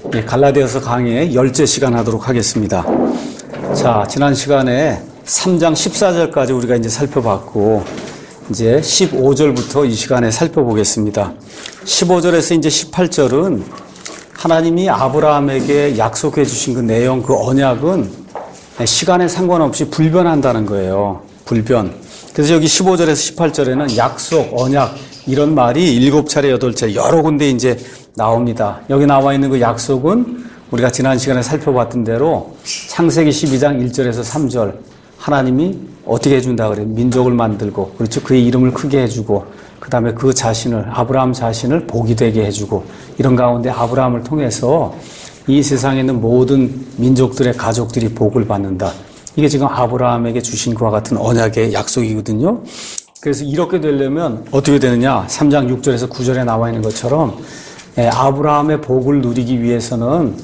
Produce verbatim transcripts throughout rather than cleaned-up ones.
예, 갈라디아서 강의 열째 시간 하도록 하겠습니다. 자, 지난 시간에 삼 장 십사 절까지 우리가 이제 살펴봤고, 이제 십오 절부터 이 시간에 살펴보겠습니다. 십오 절에서 이제 십팔 절은 하나님이 아브라함에게 약속해 주신 그 내용, 그 언약은 시간에 상관없이 불변한다는 거예요. 불변. 그래서 여기 십오 절에서 십팔 절에는 약속, 언약, 이런 말이 일곱 차례, 여덟 차례 여러 군데 이제 나옵니다. 여기 나와 있는 그 약속은 우리가 지난 시간에 살펴봤던 대로 창세기 십이 장 일 절에서 삼 절 하나님이 어떻게 해준다 그래요? 민족을 만들고, 그렇죠? 그의 이름을 크게 해주고, 그 다음에 그 자신을, 아브라함 자신을 복이 되게 해주고, 이런 가운데 아브라함을 통해서 이 세상에 있는 모든 민족들의 가족들이 복을 받는다. 이게 지금 아브라함에게 주신 그와 같은 언약의 약속이거든요. 그래서 이렇게 되려면 어떻게 되느냐? 삼 장 육 절에서 구 절에 나와 있는 것처럼 아브라함의 복을 누리기 위해서는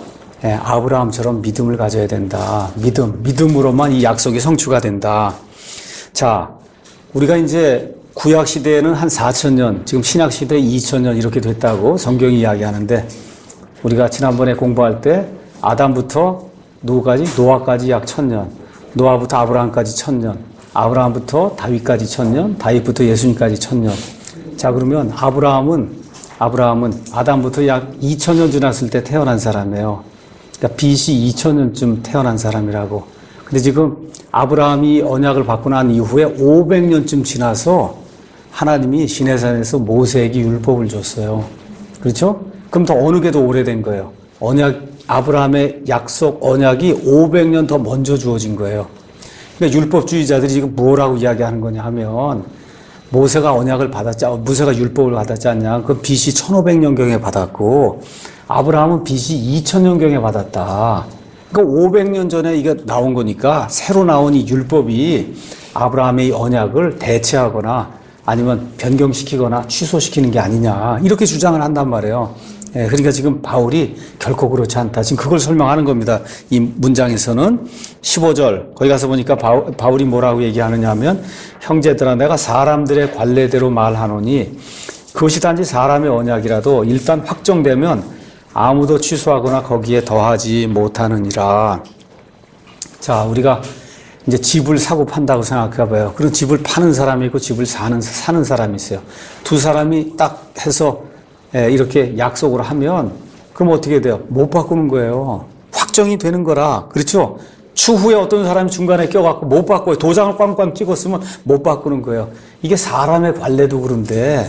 아브라함처럼 믿음을 가져야 된다. 믿음, 믿음으로만 이 약속이 성취가 된다. 자, 우리가 이제 구약 시대에는 한 사천 년, 지금 신약 시대에 이천 년 이렇게 됐다고 성경이 이야기하는데, 우리가 지난번에 공부할 때 아담부터 누구까지? 노아까지 약 천 년, 노아부터 아브라함까지 천 년, 아브라함부터 다윗까지 천 년, 다윗부터 예수님까지 천 년. 자, 그러면 아브라함은 아브라함은 아담부터 약 이천 년 지났을 때 태어난 사람이에요. 그러니까 비씨 이천 년쯤 태어난 사람이라고. 근데 지금 아브라함이 언약을 받고 난 이후에 오백 년쯤 지나서 하나님이 시내산에서 모세에게 율법을 줬어요. 그렇죠? 그럼 더 어느 게 더 오래된 거예요? 언약, 아브라함의 약속 언약이 오백 년 더 먼저 주어진 거예요. 그러니까 율법주의자들이 지금 뭐라고 이야기하는 거냐 하면, 모세가 언약을 받았지, 모세가 율법을 받았지 않냐? 그 비씨 천오백 년경에 받았고, 아브라함은 비씨 이천 년경에 받았다. 그러니까 오백 년 전에 이게 나온 거니까 새로 나온 이 율법이 아브라함의 이 언약을 대체하거나 아니면 변경시키거나 취소시키는 게 아니냐. 이렇게 주장을 한단 말이에요. 예, 그러니까 지금 바울이 결코 그렇지 않다. 지금 그걸 설명하는 겁니다. 이 문장에서는 십오 절, 거기 가서 보니까 바울, 바울이 뭐라고 얘기하느냐 하면, 형제들아 내가 사람들의 관례대로 말하노니 그것이 단지 사람의 언약이라도 일단 확정되면 아무도 취소하거나 거기에 더하지 못하느니라. 자, 우리가 이제 집을 사고 판다고 생각해 봐요. 그런 집을 파는 사람이 있고 집을 사는, 사는 사람이 있어요. 두 사람이 딱 해서 이렇게 약속을 하면, 그럼 어떻게 돼요? 못 바꾸는 거예요. 확정이 되는 거라. 그렇죠? 추후에 어떤 사람이 중간에 껴갖고 못 바꿔요. 도장을 꽝꽝 찍었으면 못 바꾸는 거예요. 이게 사람의 관례도 그런데,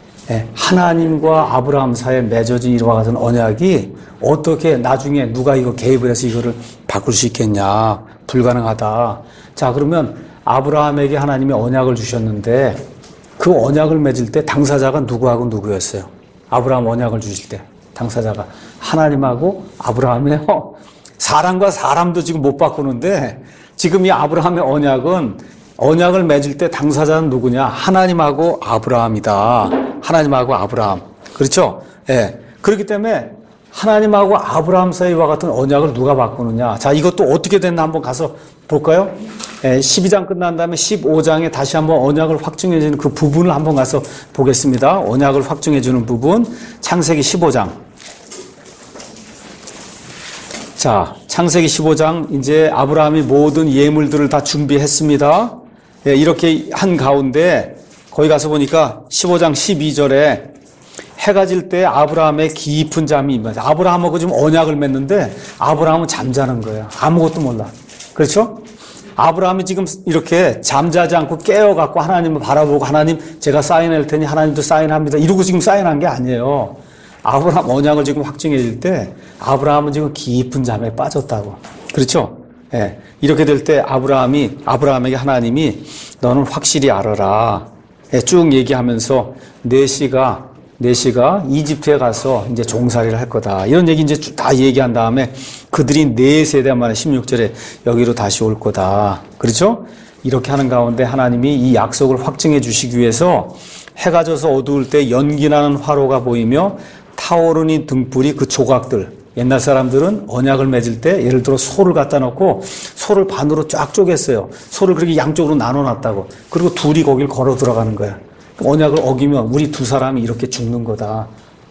하나님과 아브라함 사이에 맺어진 이와 같은 언약이 어떻게 나중에 누가 이거 개입을 해서 이거를 바꿀 수 있겠냐. 불가능하다. 자, 그러면 아브라함에게 하나님이 언약을 주셨는데, 그 언약을 맺을 때 당사자가 누구하고 누구였어요? 아브라함 언약을 주실 때 당사자가 하나님하고 아브라함이에요. 사람과 사람도 지금 못 바꾸는데, 지금 이 아브라함의 언약은, 언약을 맺을 때 당사자는 누구냐? 하나님하고 아브라함이다. 하나님하고 아브라함. 그렇죠? 예. 그렇기 때문에 하나님하고 아브라함 사이와 같은 언약을 누가 바꾸느냐? 자, 이것도 어떻게 됐나 한번 가서 볼까요? 예, 십이 장 끝난 다음에 십오 장에 다시 한번 언약을 확증해주는 그 부분을 한번 가서 보겠습니다. 언약을 확증해주는 부분. 창세기 십오 장. 자, 창세기 십오 장, 이제 아브라함이 모든 예물들을 다 준비했습니다. 예, 이렇게 한 가운데, 거기 가서 보니까 십오 장 십이 절에 해가 질 때 아브라함의 깊은 잠이 임하죠. 아브라함하고 지금 언약을 맺는데 아브라함은 잠자는 거예요. 아무것도 몰라. 그렇죠? 아브라함이 지금 이렇게 잠자지 않고 깨어갖고 하나님을 바라보고, 하나님 제가 사인할 테니 하나님도 사인합니다. 이러고 지금 사인한 게 아니에요. 아브라함 언약을 지금 확증해 줄 때 아브라함은 지금 깊은 잠에 빠졌다고. 그렇죠? 예. 이렇게 될 때 아브라함이, 아브라함에게 하나님이 너는 확실히 알아라. 예, 쭉 얘기하면서 네 씨가, 네 씨가 이집트에 가서 이제 종살이를 할 거다. 이런 얘기 이제 다 얘기한 다음에 그들이 네 세대 만에 십육 절에 여기로 다시 올 거다. 그렇죠? 이렇게 하는 가운데 하나님이 이 약속을 확증해 주시기 위해서 해가 져서 어두울 때 연기나는 화로가 보이며 타오르는 등불이 그 조각들, 옛날 사람들은 언약을 맺을 때 예를 들어 소를 갖다 놓고 소를 반으로 쫙 쪼갰어요. 소를 그렇게 양쪽으로 나눠놨다고. 그리고 둘이 거길 걸어 들어가는 거야. 언약을 어기면 우리 두 사람이 이렇게 죽는 거다.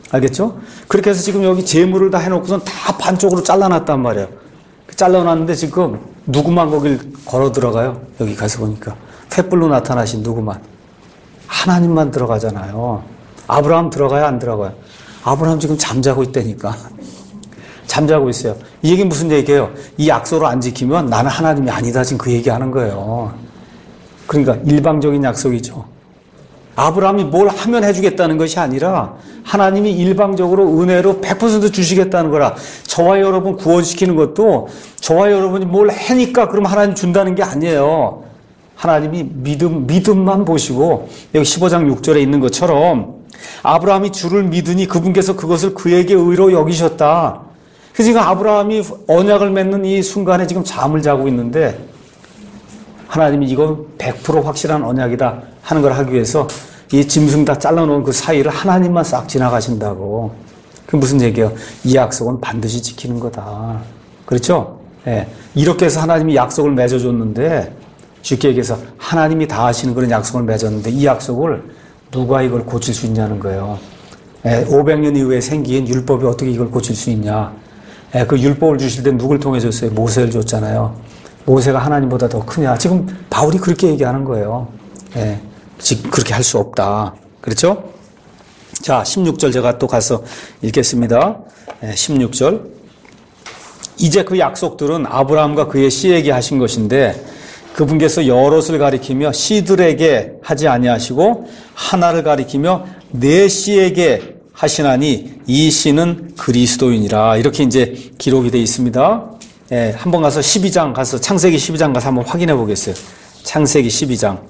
알겠죠? 그렇게 해서 지금 여기 재물을 다 해놓고선 다 반쪽으로 잘라놨단 말이에요. 잘라놨는데 지금 누구만 거길 걸어 들어가요? 여기 가서 보니까. 횃불로 나타나신 누구만. 하나님만 들어가잖아요. 아브라함 들어가요? 안 들어가요? 아브라함 지금 잠자고 있다니까. 잠자고 있어요. 이 얘기는 무슨 얘기예요? 이 약속을 안 지키면 나는 하나님이 아니다. 지금 그 얘기하는 거예요. 그러니까 일방적인 약속이죠. 아브라함이 뭘 하면 해주겠다는 것이 아니라 하나님이 일방적으로 은혜로 백 퍼센트 주시겠다는 거라. 저와 여러분 구원시키는 것도 저와 여러분이 뭘 하니까 그럼 하나님 준다는 게 아니에요. 하나님이 믿음, 믿음만 보시고 여기 십오 장 육 절에 있는 것처럼 아브라함이 주를 믿으니 그분께서 그것을 그에게 의로 여기셨다. 그래서 지금 아브라함이 언약을 맺는 이 순간에 지금 잠을 자고 있는데 하나님이 이건 백 퍼센트 확실한 언약이다 하는 걸 하기 위해서 이 짐승 다 잘라놓은 그 사이를 하나님만 싹 지나가신다고. 그게 무슨 얘기예요? 이 약속은 반드시 지키는 거다. 그렇죠? 예. 이렇게 해서 하나님이 약속을 맺어줬는데 쉽게 얘기해서 하나님이 다 하시는 그런 약속을 맺었는데 이 약속을 누가 이걸 고칠 수 있냐는 거예요. 예. 오백 년 이후에 생긴 율법이 어떻게 이걸 고칠 수 있냐. 예. 그 율법을 주실 때 누굴 통해 줬어요? 모세를 줬잖아요. 모세가 하나님보다 더 크냐. 지금 바울이 그렇게 얘기하는 거예요. 예. 지금 그렇게 할 수 없다. 그렇죠? 자, 십육 절 제가 또 가서 읽겠습니다. 예, 십육 절. 이제 그 약속들은 아브라함과 그의 씨에게 하신 것인데 그분께서 여럿을 가리키며 씨들에게 하지 아니하시고 하나를 가리키며 네 씨에게 하시나니 이 씨는 그리스도이니라. 이렇게 이제 기록이 되어 있습니다. 예, 한번 가서 십이 장 가서 창세기 십이 장 가서 한번 확인해 보겠어요. 창세기 십이 장.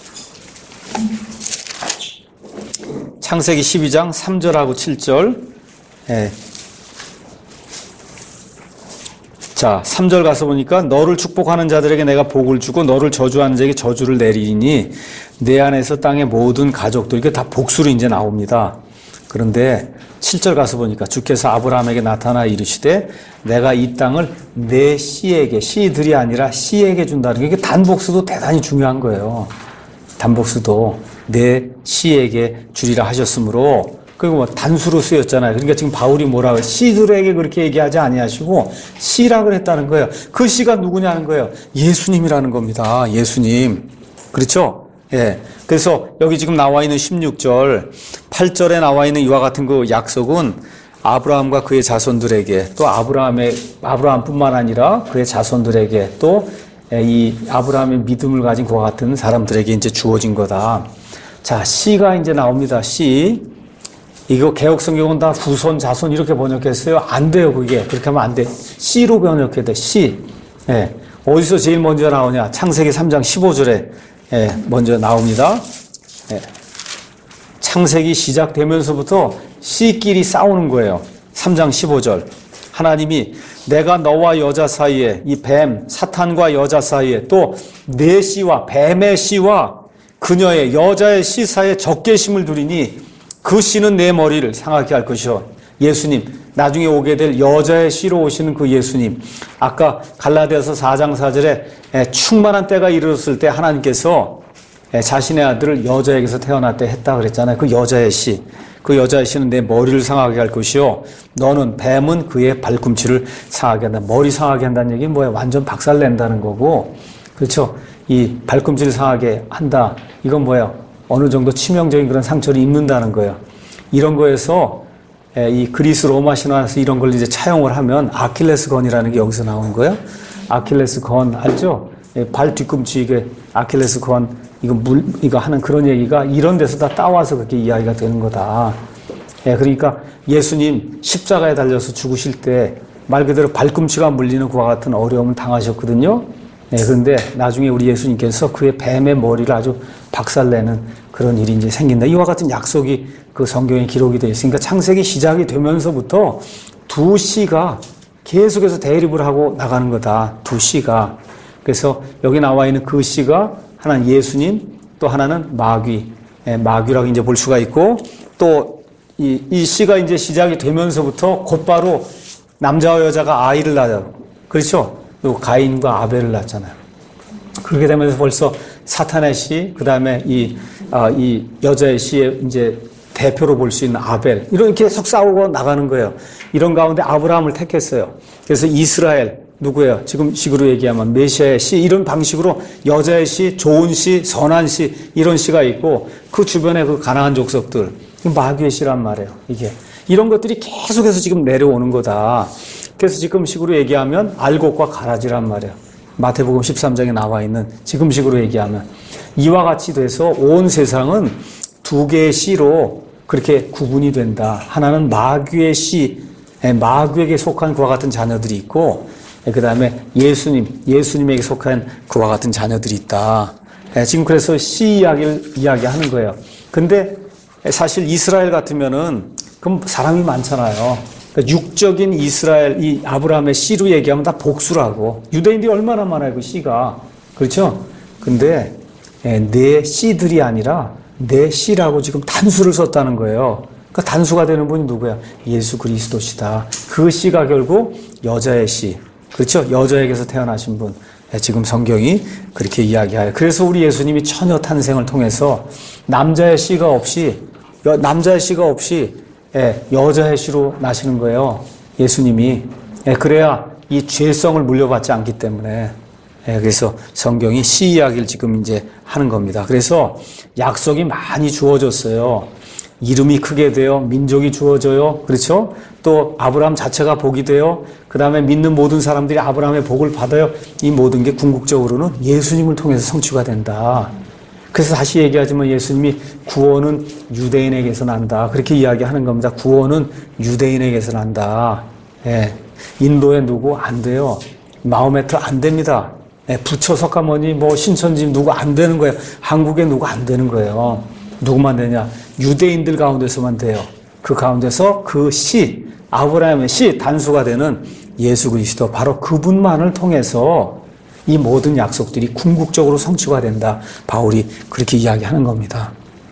창세기 십이 장 삼 절하고 칠 절. 예. 자, 삼 절 가서 보니까 너를 축복하는 자들에게 내가 복을 주고 너를 저주하는 자에게 저주를 내리니 내 안에서 땅의 모든 가족들, 이게 다 복수로 이제 나옵니다. 그런데 칠 절 가서 보니까 주께서 아브라함에게 나타나 이르시되 내가 이 땅을 내 씨에게, 씨들이 아니라 씨에게 준다는 게 이게 단복수도 대단히 중요한 거예요. 단복수도 내 씨에게 주리라 하셨으므로 그리고 뭐 단수로 쓰였잖아요. 그러니까 지금 바울이 뭐라고 씨들에게 그렇게 얘기하지 아니하시고 씨라 그랬다는 거예요. 그 씨가 누구냐는 거예요. 예수님이라는 겁니다. 예수님. 그렇죠? 예. 그래서 여기 지금 나와 있는 십육 절, 팔 절에 나와 있는 이와 같은 그 약속은 아브라함과 그의 자손들에게 또 아브라함의, 아브라함뿐만 아니라 그의 자손들에게 또 이 아브라함의 믿음을 가진 그와 같은 사람들에게 이제 주어진 거다. 자, 씨가 이제 나옵니다. 씨. 이거 개혁 성경은 다 후손, 자손 이렇게 번역했어요. 안 돼요, 그게. 그렇게 하면 안 돼. 씨로 번역해야 돼, 씨. 예. 어디서 제일 먼저 나오냐? 창세기 삼 장 십오 절에 예, 먼저 나옵니다. 예. 창세기 시작되면서부터 씨끼리 싸우는 거예요. 삼 장 십오 절. 하나님이 내가 너와 여자 사이에 이 뱀, 사탄과 여자 사이에 또 내 씨와 뱀의 씨와 그녀의 여자의 씨 사이에 적개심을 두리니 그 씨는 내 머리를 상하게 할 것이요. 예수님, 나중에 오게 될 여자의 씨로 오시는 그 예수님. 아까 갈라디아서 사 장 사 절에 충만한 때가 이르렀을 때 하나님께서 자신의 아들을 여자에게서 태어났대 했다 그랬잖아요. 그 여자의 씨. 그 여자의 씨는 내 머리를 상하게 할 것이요. 너는 뱀은 그의 발꿈치를 상하게 한다. 머리 상하게 한다는 얘기는 뭐야? 완전 박살낸다는 거고. 그렇죠? 이 발꿈치를 상하게 한다. 이건 뭐야? 어느 정도 치명적인 그런 상처를 입는다는 거예요. 이런 거에서 이 그리스 로마 신화에서 이런 걸 이제 차용을 하면 아킬레스 건이라는 게 여기서 나온 거예요. 아킬레스 건 알죠? 발 뒤꿈치 이게 아킬레스 건 이거 물 이거 하는 그런 얘기가 이런 데서 다 따와서 그렇게 이야기가 되는 거다. 예, 그러니까 예수님 십자가에 달려서 죽으실 때 말 그대로 발꿈치가 물리는 그와 같은 어려움을 당하셨거든요. 예, 그런데 나중에 우리 예수님께서 그의 뱀의 머리를 아주 박살내는 그런 일이 이제 생긴다. 이와 같은 약속이 그 성경에 기록이 되어 있으니까 창세기 시작이 되면서부터 두 씨가 계속해서 대립을 하고 나가는 거다. 두 씨가. 그래서 여기 나와 있는 그 씨가 하나는 예수님, 또 하나는 마귀, 예, 마귀라고 이제 볼 수가 있고, 또 이, 이 씨가 이제 시작이 되면서부터 곧바로 남자와 여자가 아이를 낳아요. 그렇죠? 또 가인과 아벨을 낳잖아요. 그렇게 되면서 벌써 사탄의 씨, 그 다음에 이, 아, 이 여자의 씨의 이제 대표로 볼 수 있는 아벨, 이렇게 계속 싸우고 나가는 거예요. 이런 가운데 아브라함을 택했어요. 그래서 이스라엘, 누구예요? 지금 식으로 얘기하면 메시아의 씨, 이런 방식으로 여자의 씨, 좋은 씨, 선한 씨, 이런 씨가 있고, 그 주변에 그 가나안 족속들, 마귀의 씨란 말이에요. 이게 이런 것들이 계속해서 지금 내려오는 거다. 그래서 지금 식으로 얘기하면 알곡과 가라지란 말이에요. 마태복음 십삼 장에 나와 있는 지금식으로 얘기하면 이와 같이 돼서 온 세상은 두 개의 씨로 그렇게 구분이 된다. 하나는 마귀의 씨, 마귀에게 속한 그와 같은 자녀들이 있고, 그 다음에 예수님, 예수님에게 속한 그와 같은 자녀들이 있다. 지금 그래서 씨 이야기를 이야기하는 거예요. 근데 사실 이스라엘 같으면은 그럼 사람이 많잖아요. 그러니까 육적인 이스라엘, 이 아브라함의 씨로 얘기하면 다 복수라고. 유대인들이 얼마나 많아요, 그 씨가. 그렇죠? 근데 내 씨들이 아니라 내 씨라고 지금 단수를 썼다는 거예요. 그러니까 단수가 되는 분이 누구야? 예수 그리스도시다. 그 씨가 결국 여자의 씨. 그렇죠? 여자에게서 태어나신 분. 지금 성경이 그렇게 이야기해요. 그래서 우리 예수님이 처녀 탄생을 통해서 남자의 씨가 없이, 남자의 씨가 없이 여자의 씨로 나시는 거예요. 예수님이. 그래야 이 죄성을 물려받지 않기 때문에. 그래서 성경이 씨 이야기를 지금 이제 하는 겁니다. 그래서 약속이 많이 주어졌어요. 이름이 크게 되어 민족이 주어져요. 그렇죠? 또 아브라함 자체가 복이 되어 그 다음에 믿는 모든 사람들이 아브라함의 복을 받아요. 이 모든 게 궁극적으로는 예수님을 통해서 성취가 된다. 그래서 다시 얘기하지만 예수님이 구원은 유대인에게서 난다. 그렇게 이야기하는 겁니다. 구원은 유대인에게서 난다. 예. 인도에 누구 안 돼요. 마호메트 안 됩니다. 예. 부처 석가모니 뭐 신천지 누구 안 되는 거예요. 한국에 누구 안 되는 거예요. 누구만 되냐? 유대인들 가운데서만 돼요. 그 가운데서 그 씨, 아브라함의 씨, 단수가 되는 예수 그리스도, 바로 그분만을 통해서 이 모든 약속들이 궁극적으로 성취가 된다. 바울이 그렇게 이야기하는 겁니다.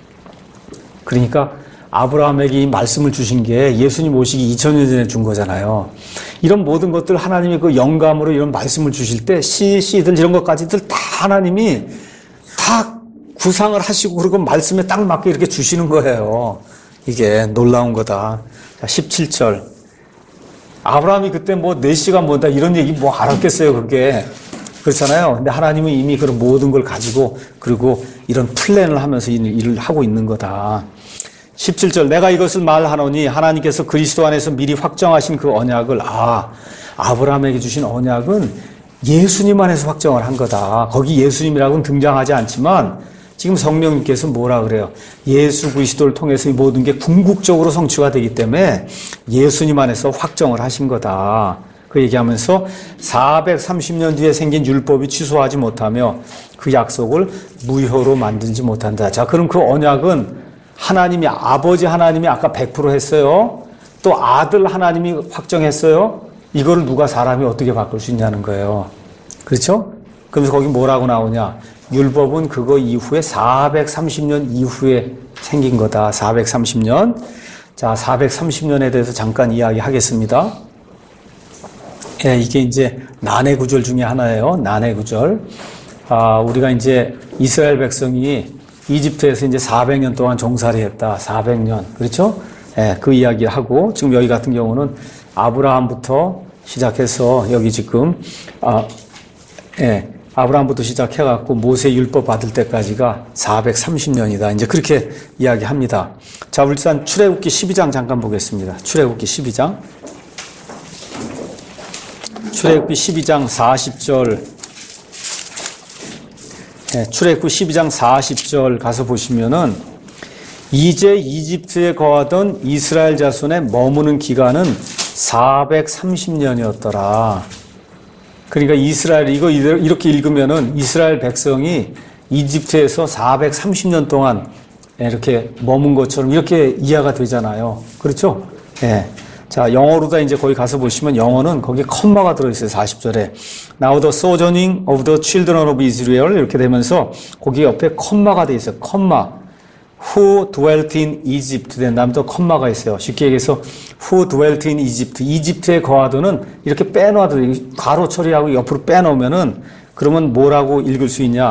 그러니까 아브라함에게 이 말씀을 주신 게 예수님 오시기 이천 년 전에 준 거잖아요. 이런 모든 것들 하나님이 그 영감으로 이런 말씀을 주실 때 씨, 씨들 이런 것까지들 다 하나님이 다 구상을 하시고 그리고 말씀에 딱 맞게 이렇게 주시는 거예요. 이게 놀라운 거다. 자, 십칠 절. 아브라함이 그때 뭐 네 시가 뭐다 이런 얘기 뭐 알았겠어요, 그게. 그렇잖아요. 근데 하나님은 이미 그런 모든 걸 가지고 그리고 이런 플랜을 하면서 일을 하고 있는 거다. 십칠 절. 내가 이것을 말하노니 하나님께서 그리스도 안에서 미리 확정하신 그 언약을, 아, 아브라함에게 주신 언약은 예수님 안에서 확정을 한 거다. 거기 예수님이라고는 등장하지 않지만 지금 성령님께서 뭐라 그래요? 예수 그리스도를 통해서 이 모든 게 궁극적으로 성취가 되기 때문에 예수님 안에서 확정을 하신 거다. 그 얘기하면서 사백삼십 년 뒤에 생긴 율법이 취소하지 못하며 그 약속을 무효로 만들지 못한다. 자, 그럼 그 언약은 하나님이, 아버지 하나님이 아까 백 퍼센트 했어요. 또 아들 하나님이 확정했어요. 이거를 누가 사람이 어떻게 바꿀 수 있냐는 거예요. 그렇죠? 그러면서 거기 뭐라고 나오냐? 율법은 그거 이후에 사백삼십 년 이후에 생긴 거다. 사백삼십 년. 자, 사백삼십 년에 대해서 잠깐 이야기하겠습니다. 예, 이게 이제 난해 구절 중에 하나예요. 난해 구절. 아, 우리가 이제 이스라엘 백성이 이집트에서 이제 사백 년 동안 종살이 했다. 사백 년. 그렇죠? 예, 그 이야기를 하고, 지금 여기 같은 경우는 아브라함부터 시작해서 여기 지금, 아, 예, 아브라함부터 시작해갖고 모세 율법 받을 때까지가 사백삼십 년이다. 이제 그렇게 이야기합니다. 자, 우리 일단 출애굽기 십이 장 잠깐 보겠습니다. 출애굽기 십이 장. 출애굽기 십이 장 사십 절. 네, 출애굽기 십이 장 사십 절 가서 보시면은 이제 이집트에 거하던 이스라엘 자손의 머무는 기간은 사백삼십 년이었더라. 그러니까 이스라엘, 이거 이렇게 읽으면은 이스라엘 백성이 이집트에서 사백삼십 년 동안 이렇게 머문 것처럼 이렇게 이해가 되잖아요. 그렇죠? 예. 자, 영어로다 이제 거기 가서 보시면 영어는 거기에 컴마가 들어있어요. 사십 절에. Now the sojourning of the children of Israel 이렇게 되면서 거기 옆에 컴마가 돼 있어요. 컴마. Who dwelt in Egypt. 된 다음에 또 컴마가 있어요. 쉽게 얘기해서 Who dwelt in Egypt. 이집트에 거하도는 이렇게 빼놔도 가로 처리하고 옆으로 빼놓으면은 그러면 뭐라고 읽을 수 있냐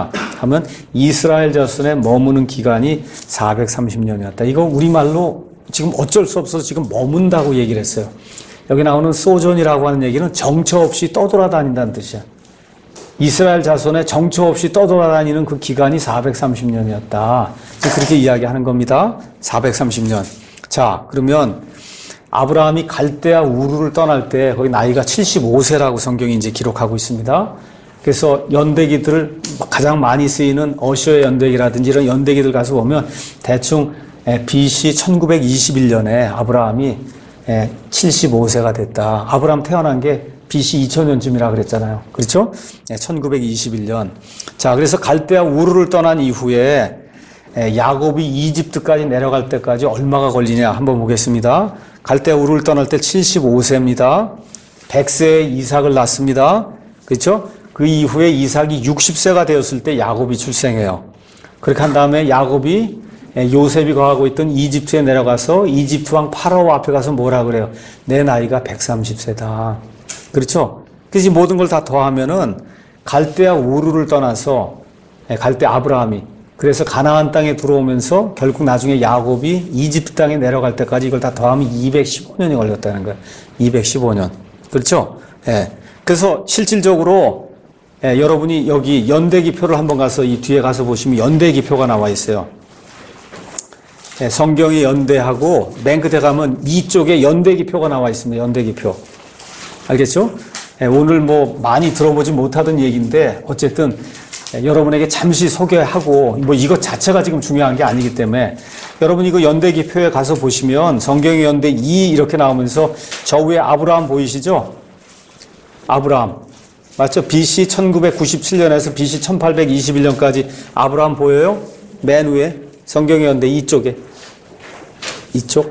하면 이스라엘 자손의 머무는 기간이 사백삼십 년이었다. 이거 우리말로 지금 어쩔 수 없어서 지금 머문다고 얘기를 했어요. 여기 나오는 소존이라고 하는 얘기는 정처 없이 떠돌아다닌다는 뜻이야. 이스라엘 자손의 정처 없이 떠돌아다니는 그 기간이 사백삼십 년이었다. 그렇게 이야기하는 겁니다. 사백삼십 년. 자, 그러면 아브라함이 갈대아 우르를 떠날 때 거기 나이가 칠십오 세라고 성경이 이제 기록하고 있습니다. 그래서 연대기들을 가장 많이 쓰이는 어셔의 연대기라든지 이런 연대기들 가서 보면 대충 비씨 천구백이십일 년에 아브라함이 칠십오 세가 됐다. 아브라함 태어난 게 비씨 이천 년쯤이라 그랬잖아요. 그렇죠? 천구백이십일 년. 자, 그래서 갈대아 우르를 떠난 이후에 야곱이 이집트까지 내려갈 때까지 얼마가 걸리냐 한번 보겠습니다. 갈대아 우르를 떠날 때 칠십오 세입니다. 백 세에 이삭을 낳습니다. 그렇죠? 그 이후에 이삭이 육십 세가 되었을 때 야곱이 출생해요. 그렇게 한 다음에 야곱이 요셉이 거하고 있던 이집트에 내려가서 이집트 왕 파라오 앞에 가서 뭐라 그래요? 내 나이가 백삼십 세다. 그렇죠? 그래서 모든 걸 다 더하면은 갈대아 우르를 떠나서 갈대 아브라함이 그래서 가나안 땅에 들어오면서 결국 나중에 야곱이 이집트 땅에 내려갈 때까지 이걸 다 더하면 이백십오 년이 걸렸다는 거예요. 이백십오 년. 그렇죠? 예. 그래서 실질적으로 예, 여러분이 여기 연대기표를 한번 가서 이 뒤에 가서 보시면 연대기표가 나와 있어요. 예, 성경이 연대하고 맨 끝에 가면 이쪽에 연대기표가 나와 있습니다. 연대기표. 알겠죠? 예, 오늘 뭐 많이 들어보지 못하던 얘기인데 어쨌든 예, 여러분에게 잠시 소개하고 뭐 이것 자체가 지금 중요한 게 아니기 때문에 여러분 이거 연대기표에 가서 보시면 성경의 연대 이 이렇게 나오면서 저 위에 아브라함 보이시죠? 아브라함. 맞죠? 비씨 천구백구십칠 년에서 비씨 천팔백이십일 년까지 아브라함 보여요? 맨 위에 성경의 연대 이쪽에 이쪽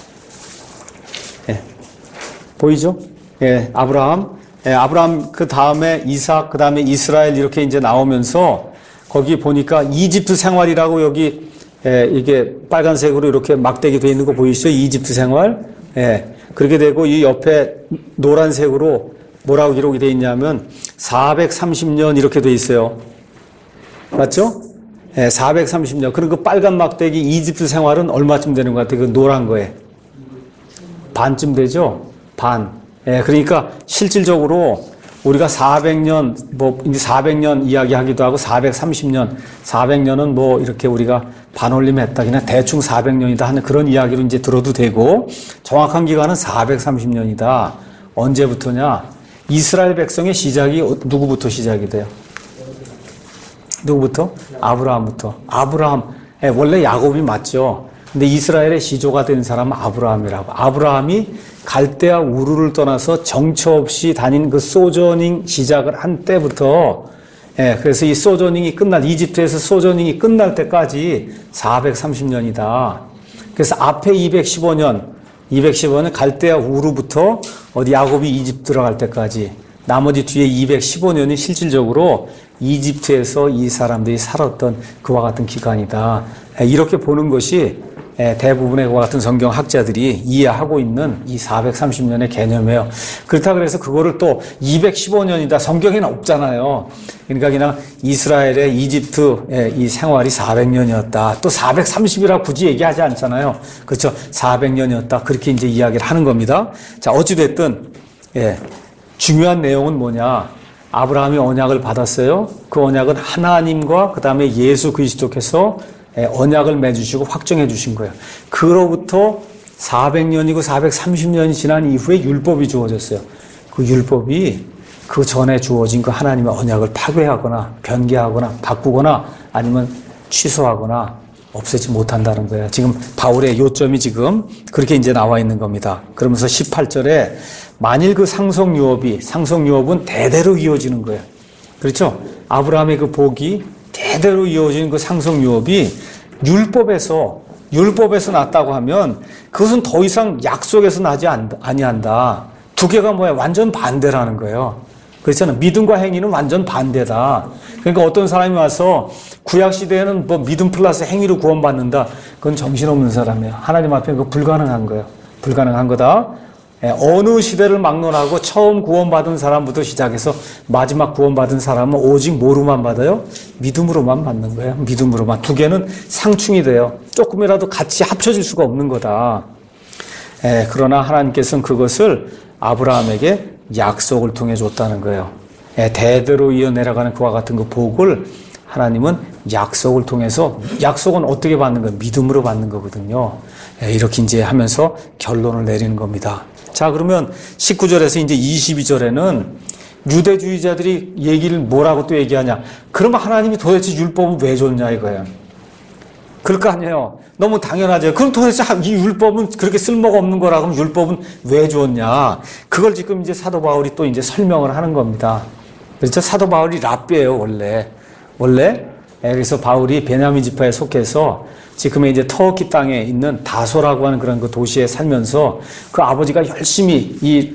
예. 보이죠? 예, 아브라함 예, 아브라함 그 다음에 이삭 그 다음에 이스라엘 이렇게 이제 나오면서 거기 보니까 이집트 생활이라고 여기 예, 이게 빨간색으로 이렇게 막대기 되어 있는 거 보이시죠? 이집트 생활 예, 그렇게 되고 이 옆에 노란색으로 뭐라고 기록이 되어 있냐면 사백삼십 년 이렇게 되어 있어요. 맞죠? 예, 사백삼십 년. 그리고 그 빨간 막대기 이집트 생활은 얼마쯤 되는 것 같아요? 그 노란 거에. 반쯤 되죠? 반. 예, 그러니까 실질적으로 우리가 사백 년, 뭐, 이제 사백 년 이야기하기도 하고 사백삼십 년, 사백 년은 뭐 이렇게 우리가 반올림 했다. 그냥 대충 사백 년이다 하는 그런 이야기로 이제 들어도 되고 정확한 기간은 사백삼십 년이다. 언제부터냐? 이스라엘 백성의 시작이 누구부터 시작이 돼요? 누구부터? 아브라함부터. 아브라함. 예, 원래 야곱이 맞죠. 근데 이스라엘의 시조가 된 사람은 아브라함이라고. 아브라함이 갈대아 우르를 떠나서 정처 없이 다닌 그 소저닝 시작을 한 때부터 예, 그래서 이 소저닝이 끝날 이집트에서 소저닝이 끝날 때까지 사백삼십 년이다. 그래서 앞에 이백십오 년 이백십오 년 갈대아 우르부터 어디 야곱이 이집트 들어갈 때까지 나머지 뒤에 이백십오 년이 실질적으로 이집트에서 이 사람들이 살았던 그와 같은 기간이다. 이렇게 보는 것이 대부분의 그와 같은 성경 학자들이 이해하고 있는 이 사백삼십 년의 개념이에요. 그렇다고 해서 그거를 또 이백십오 년이다. 성경에는 없잖아요. 그러니까 그냥 이스라엘의 이집트 이 생활이 사백 년이었다. 또 사백삼십이라 굳이 얘기하지 않잖아요. 그렇죠? 사백 년이었다. 그렇게 이제 이야기를 하는 겁니다. 자, 어찌됐든, 예. 중요한 내용은 뭐냐? 아브라함이 언약을 받았어요. 그 언약은 하나님과 그 다음에 예수 그리스도께서 언약을 맺으시고 확정해 주신 거예요. 그로부터 사백 년이고 사백삼십 년이 지난 이후에 율법이 주어졌어요. 그 율법이 그 전에 주어진 그 하나님의 언약을 파괴하거나 변개하거나 바꾸거나 아니면 취소하거나 없애지 못한다는 거예요. 지금 바울의 요점이 지금 그렇게 이제 나와 있는 겁니다. 그러면서 십팔 절에 만일 그 상속유업이, 상속유업은 대대로 이어지는 거예요. 그렇죠? 아브라함의 그 복이 대대로 이어지는 그 상속유업이 율법에서, 율법에서 났다고 하면 그것은 더 이상 약속에서 나지 아니한다. 두 개가 뭐야? 완전 반대라는 거예요. 그렇잖아요. 믿음과 행위는 완전 반대다. 그러니까 어떤 사람이 와서 구약시대에는 뭐 믿음 플러스 행위로 구원받는다. 그건 정신없는 사람이에요. 하나님 앞에 그거 불가능한 거예요. 불가능한 거다. 어느 시대를 막론하고 처음 구원받은 사람부터 시작해서 마지막 구원받은 사람은 오직 뭐로만 받아요? 믿음으로만 받는 거예요. 믿음으로만. 두 개는 상충이 돼요. 조금이라도 같이 합쳐질 수가 없는 거다. 예, 그러나 하나님께서는 그것을 아브라함에게 약속을 통해 줬다는 거예요. 예, 대대로 이어내려가는 그와 같은 그 복을 하나님은 약속을 통해서, 약속은 어떻게 받는 거예요? 믿음으로 받는 거거든요. 예, 이렇게 이제 하면서 결론을 내리는 겁니다. 자, 그러면 십구 절에서 이제 이십이 절에는 유대주의자들이 얘기를 뭐라고 또 얘기하냐. 그러면 하나님이 도대체 율법은 왜 줬냐 이거예요. 그럴 거 아니에요. 너무 당연하죠. 그럼 도대체 이 율법은 그렇게 쓸모가 없는 거라 그러면 율법은 왜 줬냐. 그걸 지금 이제 사도 바울이 또 이제 설명을 하는 겁니다. 그렇죠? 사도 바울이 랍비예요, 원래. 원래. 그래서 바울이 베냐민 지파에 속해서 지금의 이제 터키 땅에 있는 다소라고 하는 그런 그 도시에 살면서 그 아버지가 열심히 이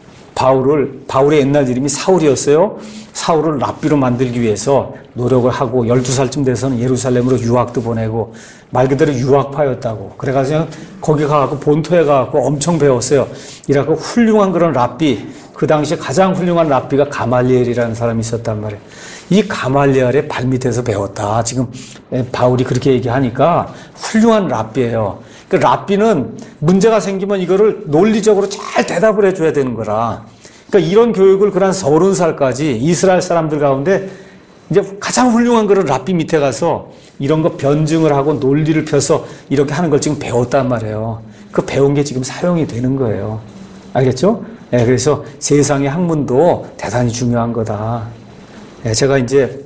바울을, 바울의 옛날 이름이 사울이었어요. 사울을 랍비로 만들기 위해서 노력을 하고 열두 살쯤 돼서는 예루살렘으로 유학도 보내고 말 그대로 유학파였다고. 그래가지고 거기 가갖고 본토에 가갖고 엄청 배웠어요. 이라고 훌륭한 그런 랍비, 그 당시에 가장 훌륭한 랍비가 가말리엘이라는 사람이 있었단 말이에요. 이 가말리엘의 발밑에서 배웠다. 지금 바울이 그렇게 얘기하니까 훌륭한 랍비예요. 그 랍비는 문제가 생기면 이거를 논리적으로 잘 대답을 해줘야 되는 거라. 그러니까 이런 교육을 그런 서른 살까지 이스라엘 사람들 가운데 이제 가장 훌륭한 그런 랍비 밑에 가서 이런 거 변증을 하고 논리를 펴서 이렇게 하는 걸 지금 배웠단 말이에요. 그 배운 게 지금 사용이 되는 거예요. 알겠죠? 네, 그래서 세상의 학문도 대단히 중요한 거다. 네, 제가 이제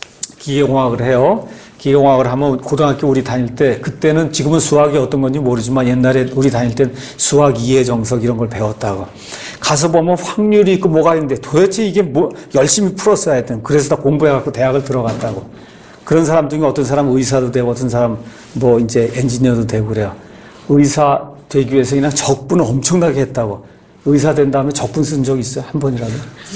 기계공학을 해요. 기계공학을 하면 고등학교 우리 다닐 때, 그때는 지금은 수학이 어떤 건지 모르지만 옛날에 우리 다닐 때 수학 이해 정석 이런 걸 배웠다고. 가서 보면 확률이 있고 뭐가 있는데 도대체 이게 뭐 열심히 풀었어야 했던. 그래서 다 공부해갖고 대학을 들어갔다고. 그런 사람 중에 어떤 사람은 의사도 되고 어떤 사람 뭐 이제 엔지니어도 되고 그래요. 의사 되기 위해서 그냥 적분을 엄청나게 했다고. 의사 된 다음에 적분 쓴 적 있어요? 한 번이라도?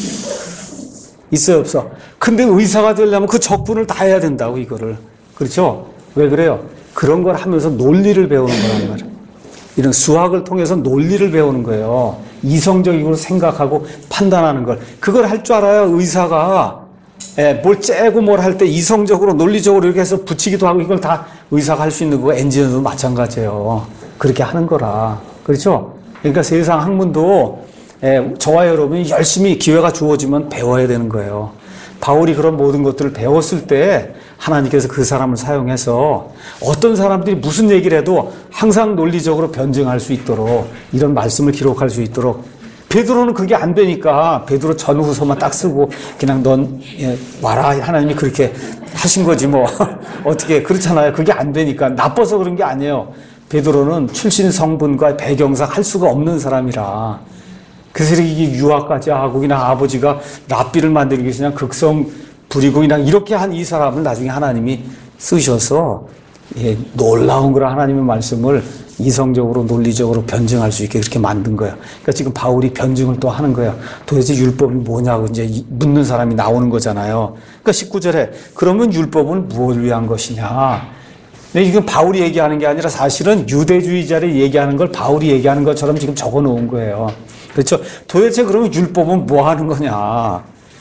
있어요, 없어? 근데 의사가 되려면 그 적분을 다 해야 된다고, 이거를. 그렇죠? 왜 그래요? 그런 걸 하면서 논리를 배우는 거란 말이에요. 이런 수학을 통해서 논리를 배우는 거예요. 이성적으로 생각하고 판단하는 걸. 그걸 할 줄 알아야 의사가, 예, 뭘 째고 뭘 할 때 이성적으로, 논리적으로 이렇게 해서 붙이기도 하고 이걸 다 의사가 할 수 있는 거고 엔지니어도 마찬가지예요. 그렇게 하는 거라. 그렇죠? 그러니까 세상 학문도 예, 저와 여러분이 열심히 기회가 주어지면 배워야 되는 거예요. 바울이 그런 모든 것들을 배웠을 때 하나님께서 그 사람을 사용해서 어떤 사람들이 무슨 얘기를 해도 항상 논리적으로 변증할 수 있도록 이런 말씀을 기록할 수 있도록. 베드로는 그게 안 되니까 베드로 전후서만 딱 쓰고 그냥 넌 예, 와라, 하나님이 그렇게 하신 거지 뭐. 어떻게 그렇잖아요. 그게 안 되니까. 나빠서 그런 게 아니에요. 베드로는 출신 성분과 배경상 할 수가 없는 사람이라. 그래서 이게 유학까지 하고 그냥 아버지가 랍비를 만들기 위해서 그냥 극성 부리고 그냥 이렇게 한 이 사람을 나중에 하나님이 쓰셔서 예, 놀라운 그런 하나님의 말씀을 이성적으로 논리적으로 변증할 수 있게 그렇게 만든 거예요. 그러니까 지금 바울이 변증을 또 하는 거예요. 도대체 율법이 뭐냐고 이제 묻는 사람이 나오는 거잖아요. 그러니까 십구 절에 그러면 율법은 무엇을 위한 것이냐? 근데 이건 바울이 얘기하는 게 아니라 사실은 유대주의자를 얘기하는 걸 바울이 얘기하는 것처럼 지금 적어 놓은 거예요. 그렇죠? 도대체 그러면 율법은 뭐 하는 거냐?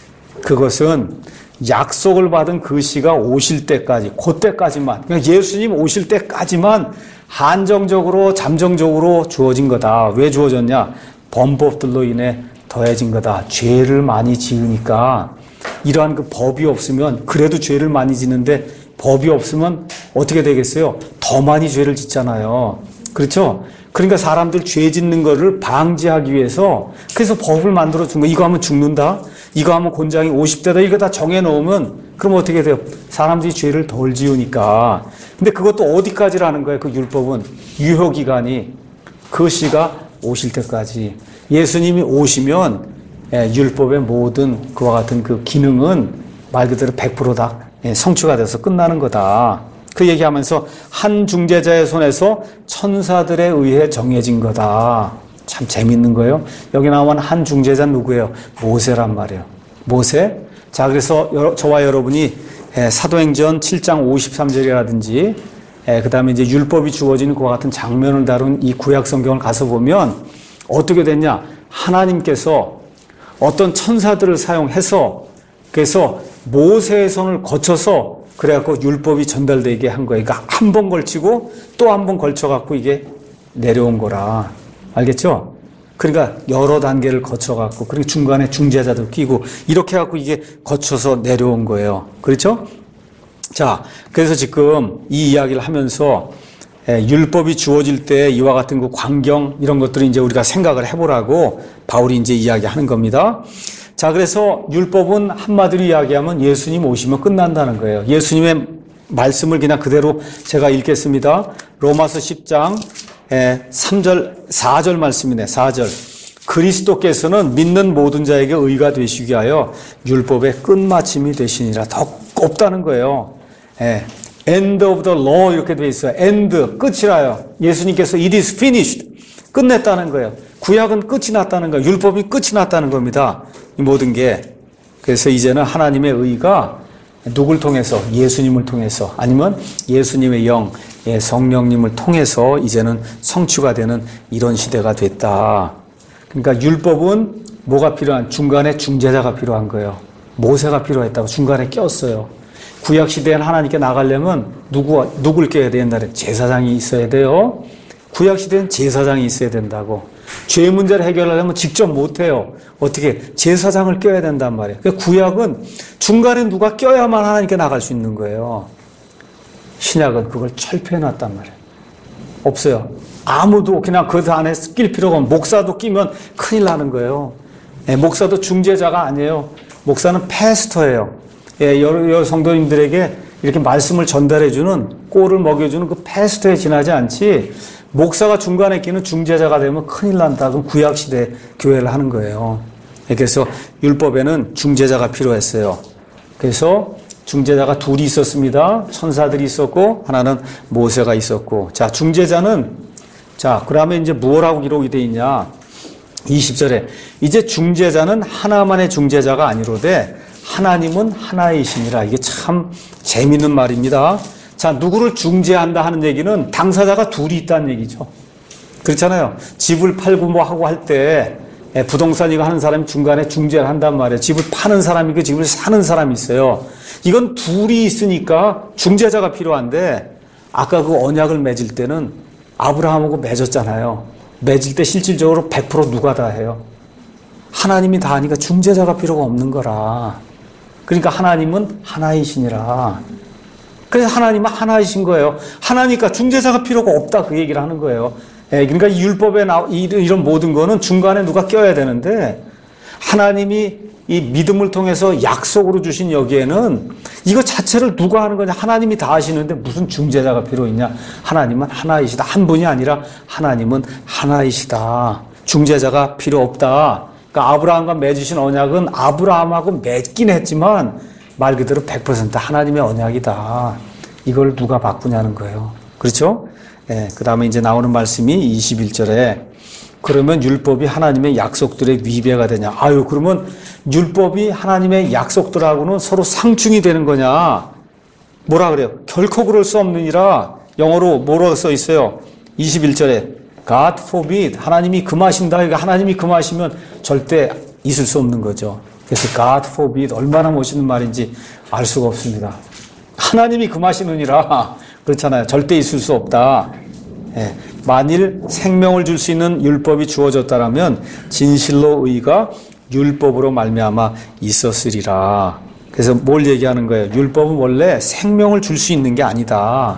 그것은 약속을 받은 그 시가 오실 때까지, 그때까지만, 그러니까 예수님 오실 때까지만 한정적으로, 잠정적으로 주어진 거다. 왜 주어졌냐? 범법들로 인해 더해진 거다. 죄를 많이 지으니까 이러한 그 법이 없으면, 그래도 죄를 많이 짓는데 법이 없으면 어떻게 되겠어요? 더 많이 죄를 짓잖아요. 그렇죠? 그러니까 사람들 죄 짓는 거를 방지하기 위해서 그래서 법을 만들어 준 거. 이거 하면 죽는다. 이거 하면 곤장이 오십 대다. 이거 다 정해 놓으면 그럼 어떻게 돼요? 사람들이 죄를 덜 지으니까. 근데 그것도 어디까지라는 거예요? 그 율법은 유효 기간이 그 시가 오실 때까지. 예수님이 오시면 율법의 모든 그와 같은 그 기능은 말 그대로 백 퍼센트 다 성취가 돼서 끝나는 거다. 그 얘기하면서 한 중재자의 손에서 천사들에 의해 정해진 거다. 참 재밌는 거예요. 여기 나오는 한 중재자 누구예요? 모세란 말이에요. 모세. 자, 그래서 저와 여러분이 사도행전 칠 장 오십삼 절이라든지 그 다음에 이제 율법이 주어지는 그와 같은 장면을 다룬 이 구약 성경을 가서 보면 어떻게 됐냐? 하나님께서 어떤 천사들을 사용해서 그래서 모세의 손을 거쳐서 그래갖고 율법이 전달되게 한 거예요. 그러니까 한 번 걸치고 또 한 번 걸쳐갖고 이게 내려온 거라. 알겠죠? 그러니까 여러 단계를 거쳐갖고 그리고 중간에 중재자도 끼고 이렇게 해갖고 이게 거쳐서 내려온 거예요. 그렇죠? 자, 그래서 지금 이 이야기를 하면서 율법이 주어질 때 이와 같은 그 광경 이런 것들을 이제 우리가 생각을 해보라고 바울이 이제 이야기하는 겁니다. 자, 그래서 율법은 한마디로 이야기하면 예수님 오시면 끝난다는 거예요. 예수님의 말씀을 그냥 그대로 제가 읽겠습니다. 로마서 십 장 삼 절, 사 절 말씀이네. 사 절. 그리스도께서는 믿는 모든 자에게 의가 되시기 위하여 율법의 끝마침이 되시니라. 더 없다는 거예요. 예. End of the law 이렇게 되어 있어요. End, 끝이라요. 예수님께서 it is finished, 끝냈다는 거예요. 구약은 끝이 났다는 거예요. 율법이 끝이 났다는 겁니다. 이 모든 게. 그래서 이제는 하나님의 의가 누굴 통해서? 예수님을 통해서 아니면 예수님의 영, 예, 성령님을 통해서 이제는 성취가 되는 이런 시대가 됐다. 그러니까 율법은 뭐가 필요한? 중간에 중재자가 필요한 거예요. 모세가 필요했다고 중간에 꼈어요. 구약 시대에는 하나님께 나가려면 누구, 누굴 껴야 돼? 옛날에 제사장이 있어야 돼요. 구약 시대는 제사장이 있어야 된다고. 죄 문제를 해결하려면 직접 못해요. 어떻게? 제사장을 껴야 된단 말이에요. 그러니까 구약은 중간에 누가 껴야만 하나님께 나갈 수 있는 거예요. 신약은 그걸 철폐해놨단 말이에요. 없어요. 아무도 그냥 그 안에 낄 필요가 없고, 목사도 끼면 큰일 나는 거예요. 네, 목사도 중재자가 아니에요. 목사는 패스터예요. 예, 여러, 여러 성도님들에게 이렇게 말씀을 전달해주는, 꼴을 먹여주는 그 패스터에 지나지 않지, 목사가 중간에 끼는 중재자가 되면 큰일 난다. 그럼 구약시대 교회를 하는 거예요. 그래서 율법에는 중재자가 필요했어요. 그래서 중재자가 둘이 있었습니다. 천사들이 있었고, 하나는 모세가 있었고. 자, 중재자는, 자, 그러면 이제 무엇하고 기록이 되어 있냐. 이십 절에, 이제 중재자는 하나만의 중재자가 아니로되, 하나님은 하나이시니라. 이게 참 재밌는 말입니다. 자, 누구를 중재한다 하는 얘기는 당사자가 둘이 있다는 얘기죠. 그렇잖아요. 집을 팔고 뭐 하고 할 때 부동산 이거 하는 사람이 중간에 중재를 한단 말이에요. 집을 파는 사람이 그 집을 사는 사람이 있어요. 이건 둘이 있으니까 중재자가 필요한데, 아까 그 언약을 맺을 때는 아브라함하고 맺었잖아요. 맺을 때 실질적으로 백 퍼센트 누가 다 해요? 하나님이 다 하니까 중재자가 필요가 없는 거라. 그러니까 하나님은 하나이시니라. 그래서 하나님은 하나이신 거예요. 하나니까 중재자가 필요가 없다, 그 얘기를 하는 거예요. 예, 그러니까 이 율법에 나, 이런 모든 거는 중간에 누가 껴야 되는데, 하나님이 이 믿음을 통해서 약속으로 주신 여기에는 이거 자체를 누가 하는 거냐? 하나님이 다 하시는데 무슨 중재자가 필요 있냐? 하나님은 하나이시다. 한 분이 아니라 하나님은 하나이시다. 중재자가 필요 없다. 그러니까 아브라함과 맺으신 언약은 아브라함하고 맺긴 했지만 말 그대로 백 퍼센트 하나님의 언약이다. 이걸 누가 바꾸냐는 거예요. 그렇죠? 예, 그 다음에 이제 나오는 말씀이 이십일 절에, 그러면 율법이 하나님의 약속들의 위배가 되냐? 아유, 그러면 율법이 하나님의 약속들하고는 서로 상충이 되는 거냐? 뭐라 그래요? 결코 그럴 수 없느니라. 영어로 뭐라고 써 있어요? 이십일 절에 God forbid, 하나님이 금하신다. 그러니까 하나님이 금하시면 절대 있을 수 없는 거죠. 그래서 God forbid, 얼마나 멋있는 말인지 알 수가 없습니다. 하나님이 금하시느니라. 그렇잖아요. 절대 있을 수 없다. 예. 만일 생명을 줄 수 있는 율법이 주어졌다라면 진실로 의가 율법으로 말미암아 있었으리라. 그래서 뭘 얘기하는 거예요? 율법은 원래 생명을 줄 수 있는 게 아니다.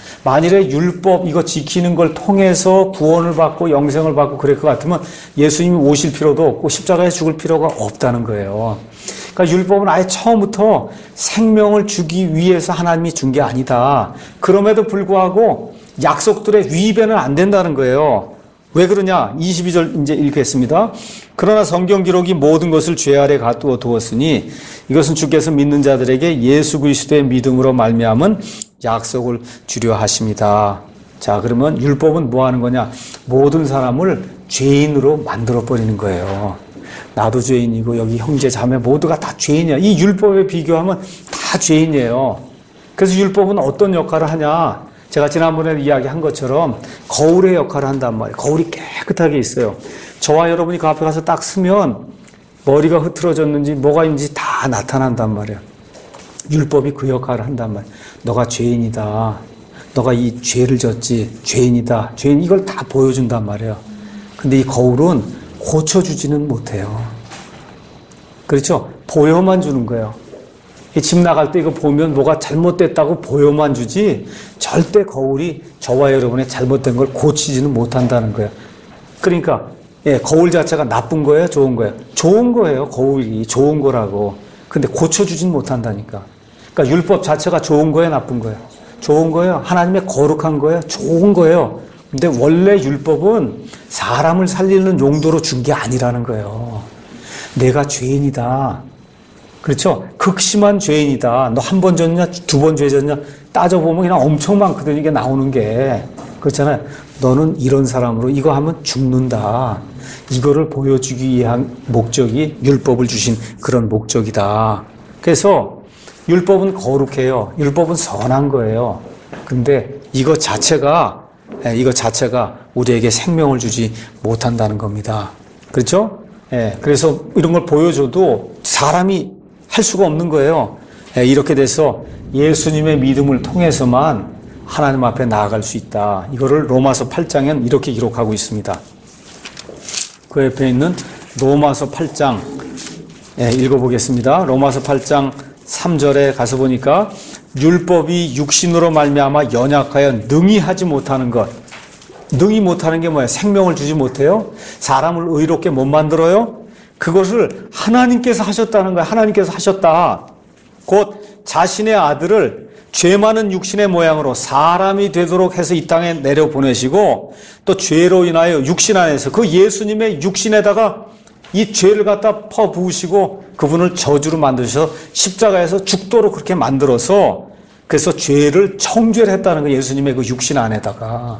만일에 율법 이거 지키는 걸 통해서 구원을 받고 영생을 받고 그럴 것 같으면 예수님이 오실 필요도 없고 십자가에 죽을 필요가 없다는 거예요. 그러니까 율법은 아예 처음부터 생명을 주기 위해서 하나님이 준 게 아니다. 그럼에도 불구하고 약속들의 위배는 안 된다는 거예요. 왜 그러냐? 이십이 절 이제 읽겠습니다. 그러나 성경 기록이 모든 것을 죄 아래 가두어 두었으니 이것은 주께서 믿는 자들에게 예수 그리스도의 믿음으로 말미암은 약속을 주려 하십니다. 자, 그러면 율법은 뭐 하는 거냐? 모든 사람을 죄인으로 만들어 버리는 거예요. 나도 죄인이고 여기 형제 자매 모두가 다 죄인이야. 이 율법에 비교하면 다 죄인이에요. 그래서 율법은 어떤 역할을 하냐? 제가 지난번에 이야기한 것처럼 거울의 역할을 한단 말이에요. 거울이 깨끗하게 있어요. 저와 여러분이 그 앞에 가서 딱 서면 머리가 흐트러졌는지 뭐가 있는지 다 나타난단 말이에요. 율법이 그 역할을 한단 말이에요. 너가 죄인이다. 너가 이 죄를 졌지. 죄인이다. 죄인 이걸 다 보여준단 말이에요. 근데 이 거울은 고쳐주지는 못해요. 그렇죠? 보여만 주는 거예요. 집 나갈 때 이거 보면 뭐가 잘못됐다고 보여만 주지 절대 거울이 저와 여러분의 잘못된 걸 고치지는 못한다는 거예요. 그러니까 예, 거울 자체가 나쁜 거예요? 좋은 거예요? 좋은 거예요. 거울이 좋은 거라고. 근데 고쳐주진 못한다니까. 그러니까 율법 자체가 좋은 거예요? 나쁜 거예요? 좋은 거예요. 하나님의 거룩한 거예요. 좋은 거예요. 근데 원래 율법은 사람을 살리는 용도로 준 게 아니라는 거예요. 내가 죄인이다. 그렇죠? 극심한 죄인이다. 너 한 번 졌냐? 두 번 죄 졌냐? 따져보면 그냥 엄청 많거든요. 이게 나오는 게. 그렇잖아요. 너는 이런 사람으로 이거 하면 죽는다. 이거를 보여주기 위한 목적이 율법을 주신 그런 목적이다. 그래서 율법은 거룩해요. 율법은 선한 거예요. 근데 이거 자체가, 이거 자체가 우리에게 생명을 주지 못한다는 겁니다. 그렇죠? 예, 그래서 이런 걸 보여줘도 사람이 할 수가 없는 거예요. 예, 이렇게 돼서 예수님의 믿음을 통해서만 하나님 앞에 나아갈 수 있다. 이거를 로마서 팔 장엔 이렇게 기록하고 있습니다. 그 옆에 있는 로마서 팔 장 예, 읽어보겠습니다. 로마서 팔 장 삼 절에 가서 보니까 율법이 육신으로 말미암아 연약하여 능히 하지 못하는 것. 능히 못하는 게 뭐예요? 생명을 주지 못해요? 사람을 의롭게 못 만들어요? 그것을 하나님께서 하셨다는 거예요. 하나님께서 하셨다. 곧 자신의 아들을 죄 많은 육신의 모양으로 사람이 되도록 해서 이 땅에 내려보내시고 또 죄로 인하여 육신 안에서 그 예수님의 육신에다가 이 죄를 갖다 퍼부으시고 그분을 저주로 만드셔서 십자가에서 죽도록 그렇게 만들어서 그래서 죄를 정죄를 했다는 거예요. 예수님의 그 육신 안에다가.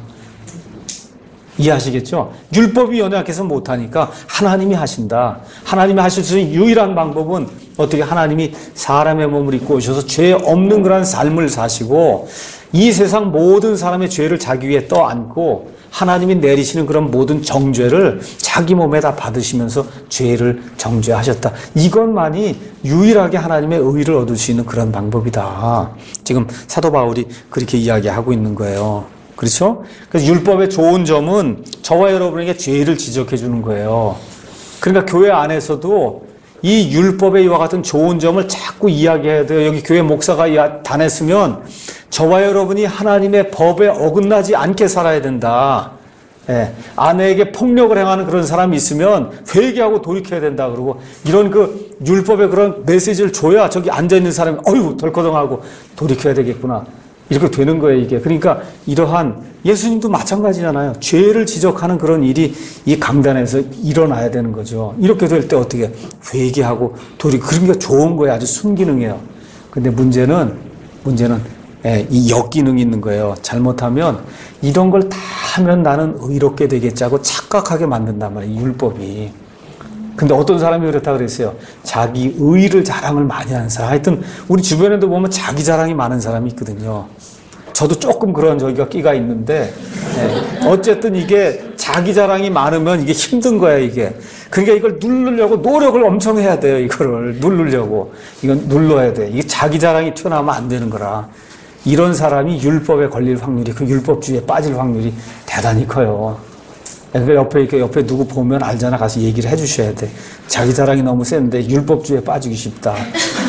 이해하시겠죠? 율법이 연약해서 못하니까 하나님이 하신다. 하나님이 하실 수 있는 유일한 방법은 어떻게 하나님이 사람의 몸을 입고 오셔서 죄 없는 그런 삶을 사시고 이 세상 모든 사람의 죄를 자기 위에 떠안고 하나님이 내리시는 그런 모든 정죄를 자기 몸에 다 받으시면서 죄를 정죄하셨다. 이것만이 유일하게 하나님의 의를 얻을 수 있는 그런 방법이다. 지금 사도 바울이 그렇게 이야기하고 있는 거예요. 그렇죠? 그래서 율법의 좋은 점은 저와 여러분에게 죄를 지적해 주는 거예요. 그러니까 교회 안에서도 이 율법의 이와 같은 좋은 점을 자꾸 이야기해야 돼요. 여기 교회 목사가 다녔으면 저와 여러분이 하나님의 법에 어긋나지 않게 살아야 된다. 예, 아내에게 폭력을 행하는 그런 사람이 있으면 회개하고 돌이켜야 된다. 그러고 이런 그 율법의 그런 메시지를 줘야 저기 앉아있는 사람이 어휴 덜커덩하고 돌이켜야 되겠구나. 이렇게 되는 거예요, 이게. 그러니까 이러한 예수님도 마찬가지잖아요. 죄를 지적하는 그런 일이 이 강단에서 일어나야 되는 거죠. 이렇게 될 때 어떻게 회개하고 돌이 그런 게 좋은 거예요. 아주 순기능이에요. 근데 문제는 문제는 예, 이 역기능이 있는 거예요. 잘못하면 이런 걸 다 하면 나는 의롭게 되겠지 하고 착각하게 만든단 말이에요. 율법이. 근데 어떤 사람이 그렇다 그랬어요. 자기 의를 자랑을 많이 하는 사람. 하여튼 우리 주변에도 보면 자기 자랑이 많은 사람이 있거든요. 저도 조금 그런 저기가 끼가 있는데 네. 어쨌든 이게 자기 자랑이 많으면 이게 힘든 거야 이게. 그러니까 이걸 누르려고 노력을 엄청 해야 돼요. 이거를 누르려고. 이건 눌러야 돼. 이게 자기 자랑이 튀어나오면 안 되는 거라. 이런 사람이 율법에 걸릴 확률이 그 율법주의에 빠질 확률이 대단히 커요. 그러니까 옆에 이렇게 옆에 누구 보면 알잖아. 가서 얘기를 해주셔야 돼. 자기 자랑이 너무 센데 율법주의에 빠지기 쉽다.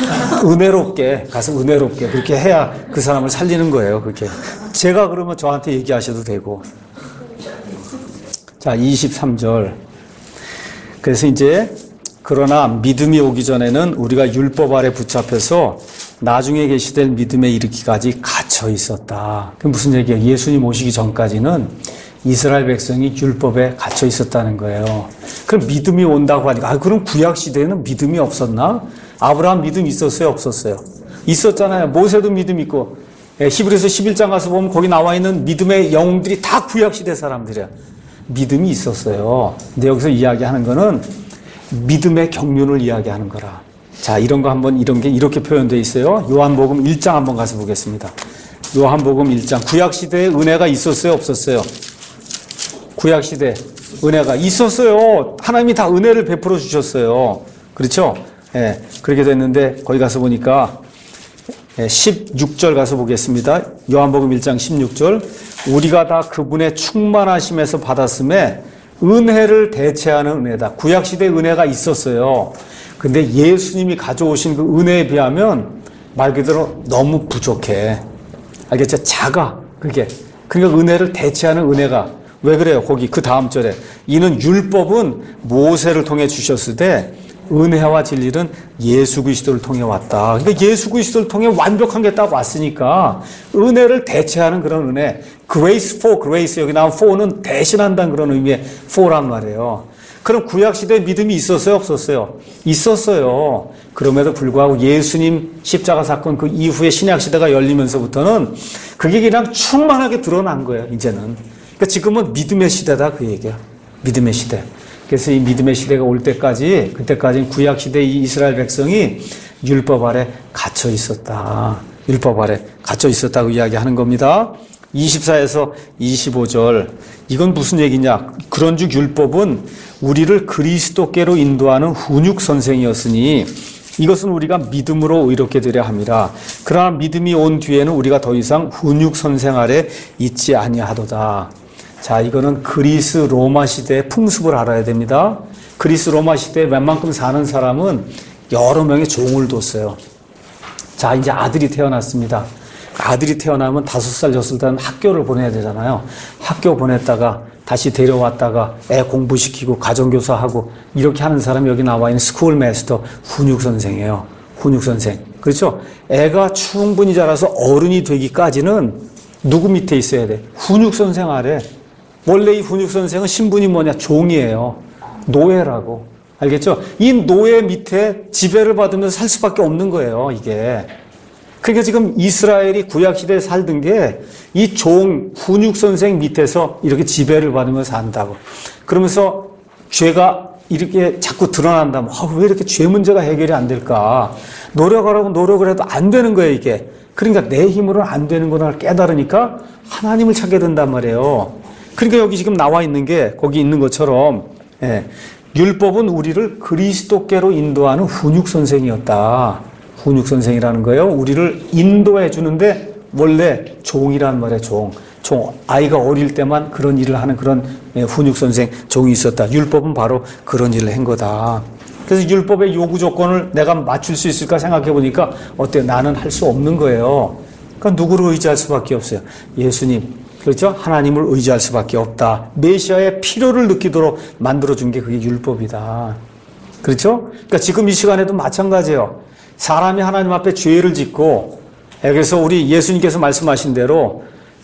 은혜롭게 가서 은혜롭게 그렇게 해야 그 사람을 살리는 거예요. 그렇게. 제가 그러면 저한테 얘기하셔도 되고. 자, 이십삼 절. 그래서 이제 그러나 믿음이 오기 전에는 우리가 율법 아래 붙잡혀서 나중에 계시될 믿음에 이르기까지 갇혀 있었다. 그게 무슨 얘기예요? 예수님 오시기 전까지는 이스라엘 백성이 율법에 갇혀 있었다는 거예요. 그럼 믿음이 온다고 하니까, 아, 그럼 구약 시대에는 믿음이 없었나? 아브라함 믿음 있었어요? 없었어요? 있었잖아요. 모세도 믿음 있고, 예, 히브리서 십일 장 가서 보면 거기 나와 있는 믿음의 영웅들이 다 구약 시대 사람들이야. 믿음이 있었어요. 근데 여기서 이야기하는 거는 믿음의 경륜을 이야기하는 거라. 자, 이런 거 한번, 이런 게 이렇게 표현되어 있어요. 요한복음 일 장 한번 가서 보겠습니다. 요한복음 일 장. 구약시대에 은혜가 있었어요, 없었어요? 구약시대 은혜가 있었어요. 하나님이 다 은혜를 베풀어 주셨어요. 그렇죠? 예, 그렇게 됐는데 거기 가서 보니까 십육 절 가서 보겠습니다. 요한복음 일 장 십육 절. 우리가 다 그분의 충만하심에서 받았음에 은혜를 대체하는 은혜다. 구약시대에 은혜가 있었어요. 근데 예수님이 가져오신 그 은혜에 비하면 말 그대로 너무 부족해. 알겠죠? 작아. 그게. 그러니까 은혜를 대체하는 은혜가. 왜 그래요? 거기 그 다음 절에. 이는 율법은 모세를 통해 주셨을 때 은혜와 진리는 예수 그리스도를 통해 왔다. 그러니까 예수 그리스도를 통해 완벽한 게 딱 왔으니까 은혜를 대체하는 그런 은혜. grace for grace. 여기 나온 for는 대신한다는 그런 의미의 for란 말이에요. 그럼 구약시대에 믿음이 있었어요? 없었어요? 있었어요. 그럼에도 불구하고 예수님 십자가 사건 그 이후에 신약시대가 열리면서부터는 그게 그냥 충만하게 드러난 거예요, 이제는. 그러니까 지금은 믿음의 시대다, 그 얘기야. 믿음의 시대. 그래서 이 믿음의 시대가 올 때까지, 그때까지는 구약시대 이 이스라엘 백성이 율법 아래 갇혀 있었다. 율법 아래 갇혀 있었다고 이야기하는 겁니다. 이십사에서 이십오 절. 이건 무슨 얘기냐? 그런즉 율법은 우리를 그리스도께로 인도하는 훈육 선생이었으니 이것은 우리가 믿음으로 의롭게 되려 함이라. 그러나 믿음이 온 뒤에는 우리가 더 이상 훈육 선생 아래 있지 아니하도다. 자, 이거는 그리스 로마 시대의 풍습을 알아야 됩니다. 그리스 로마 시대에 웬만큼 사는 사람은 여러 명의 종을 뒀어요. 자, 이제 아들이 태어났습니다. 아들이 태어나면 다섯 살, 여섯 살 학교를 보내야 되잖아요. 학교 보냈다가 다시 데려왔다가 애 공부시키고 가정교사하고 이렇게 하는 사람이 여기 나와 있는 스쿨 마스터 훈육선생이에요. 훈육선생. 그렇죠? 애가 충분히 자라서 어른이 되기까지는 누구 밑에 있어야 돼? 훈육선생 아래. 원래 이 훈육선생은 신분이 뭐냐? 종이에요. 노예라고. 알겠죠? 이 노예 밑에 지배를 받으면서 살 수밖에 없는 거예요, 이게. 그러니까 지금 이스라엘이 구약시대에 살던 게 이 종, 훈육선생 밑에서 이렇게 지배를 받으면서 산다고. 그러면서 죄가 이렇게 자꾸 드러난다면, 아, 왜 이렇게 죄 문제가 해결이 안 될까? 노력하라고 노력을 해도 안 되는 거예요, 이게. 그러니까 내 힘으로는 안 되는 거를 깨달으니까 하나님을 찾게 된단 말이에요. 그러니까 여기 지금 나와 있는 게 거기 있는 것처럼, 예, 율법은 우리를 그리스도께로 인도하는 훈육선생이었다. 훈육선생이라는 거예요. 우리를 인도해 주는데 원래 종이란 말이에요. 종. 종. 아이가 어릴 때만 그런 일을 하는 그런 훈육선생 종이 있었다. 율법은 바로 그런 일을 한 거다. 그래서 율법의 요구 조건을 내가 맞출 수 있을까 생각해 보니까 어때? 나는 할 수 없는 거예요. 그러니까 누구를 의지할 수밖에 없어요. 예수님. 그렇죠? 하나님을 의지할 수밖에 없다. 메시아의 필요를 느끼도록 만들어준 게 그게 율법이다. 그렇죠? 그러니까 지금 이 시간에도 마찬가지예요. 사람이 하나님 앞에 죄를 짓고, 그래서 우리 예수님께서 말씀하신 대로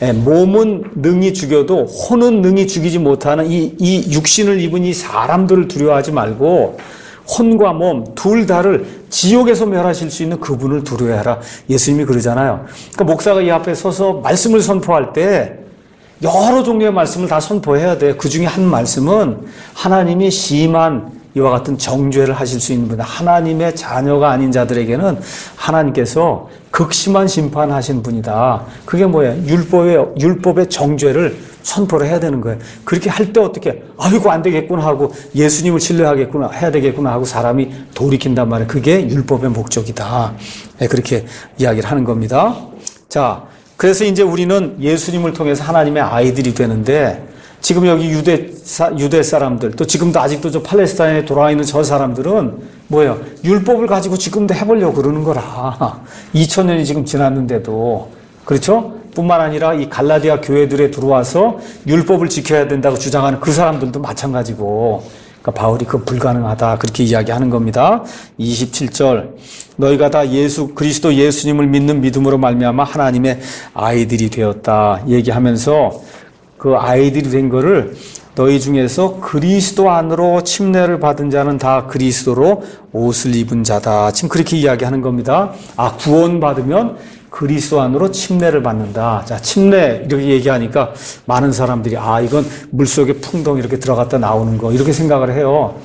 몸은 능히 죽여도 혼은 능히 죽이지 못하는 이, 이 육신을 입은 이 사람들을 두려워하지 말고 혼과 몸 둘 다를 지옥에서 멸하실 수 있는 그분을 두려워해라. 예수님이 그러잖아요. 그러니까 목사가 이 앞에 서서 말씀을 선포할 때 여러 종류의 말씀을 다 선포해야 돼. 그 중에 한 말씀은 하나님이 심한 이와 같은 정죄를 하실 수 있는 분, 하나님의 자녀가 아닌 자들에게는 하나님께서 극심한 심판하신 분이다. 그게 뭐예요? 율법의, 율법의 정죄를 선포를 해야 되는 거예요. 그렇게 할 때 어떻게, 아이고, 안 되겠구나 하고 예수님을 신뢰하겠구나, 해야 되겠구나 하고 사람이 돌이킨단 말이에요. 그게 율법의 목적이다. 네, 그렇게 이야기를 하는 겁니다. 자, 그래서 이제 우리는 예수님을 통해서 하나님의 아이들이 되는데, 지금 여기 유대, 유대 사람들, 또 지금도 아직도 저 팔레스타인에 돌아와 있는 저 사람들은 뭐예요? 율법을 가지고 지금도 해보려고 그러는 거라. 이천 년이 지금 지났는데도. 그렇죠? 뿐만 아니라 이 갈라디아 교회들에 들어와서 율법을 지켜야 된다고 주장하는 그 사람들도 마찬가지고. 그러니까 바울이 그 불가능하다. 그렇게 이야기하는 겁니다. 이십칠 절. 너희가 다 예수, 그리스도 예수님을 믿는 믿음으로 말미암아 하나님의 아이들이 되었다. 얘기하면서 그 아이들이 된 거를 너희 중에서 그리스도 안으로 침례를 받은 자는 다 그리스도로 옷을 입은 자다. 지금 그렇게 이야기하는 겁니다. 아, 구원받으면 그리스도 안으로 침례를 받는다. 자, 침례 이렇게 얘기하니까 많은 사람들이 아, 이건 물속에 풍덩 이렇게 들어갔다 나오는 거 이렇게 생각을 해요.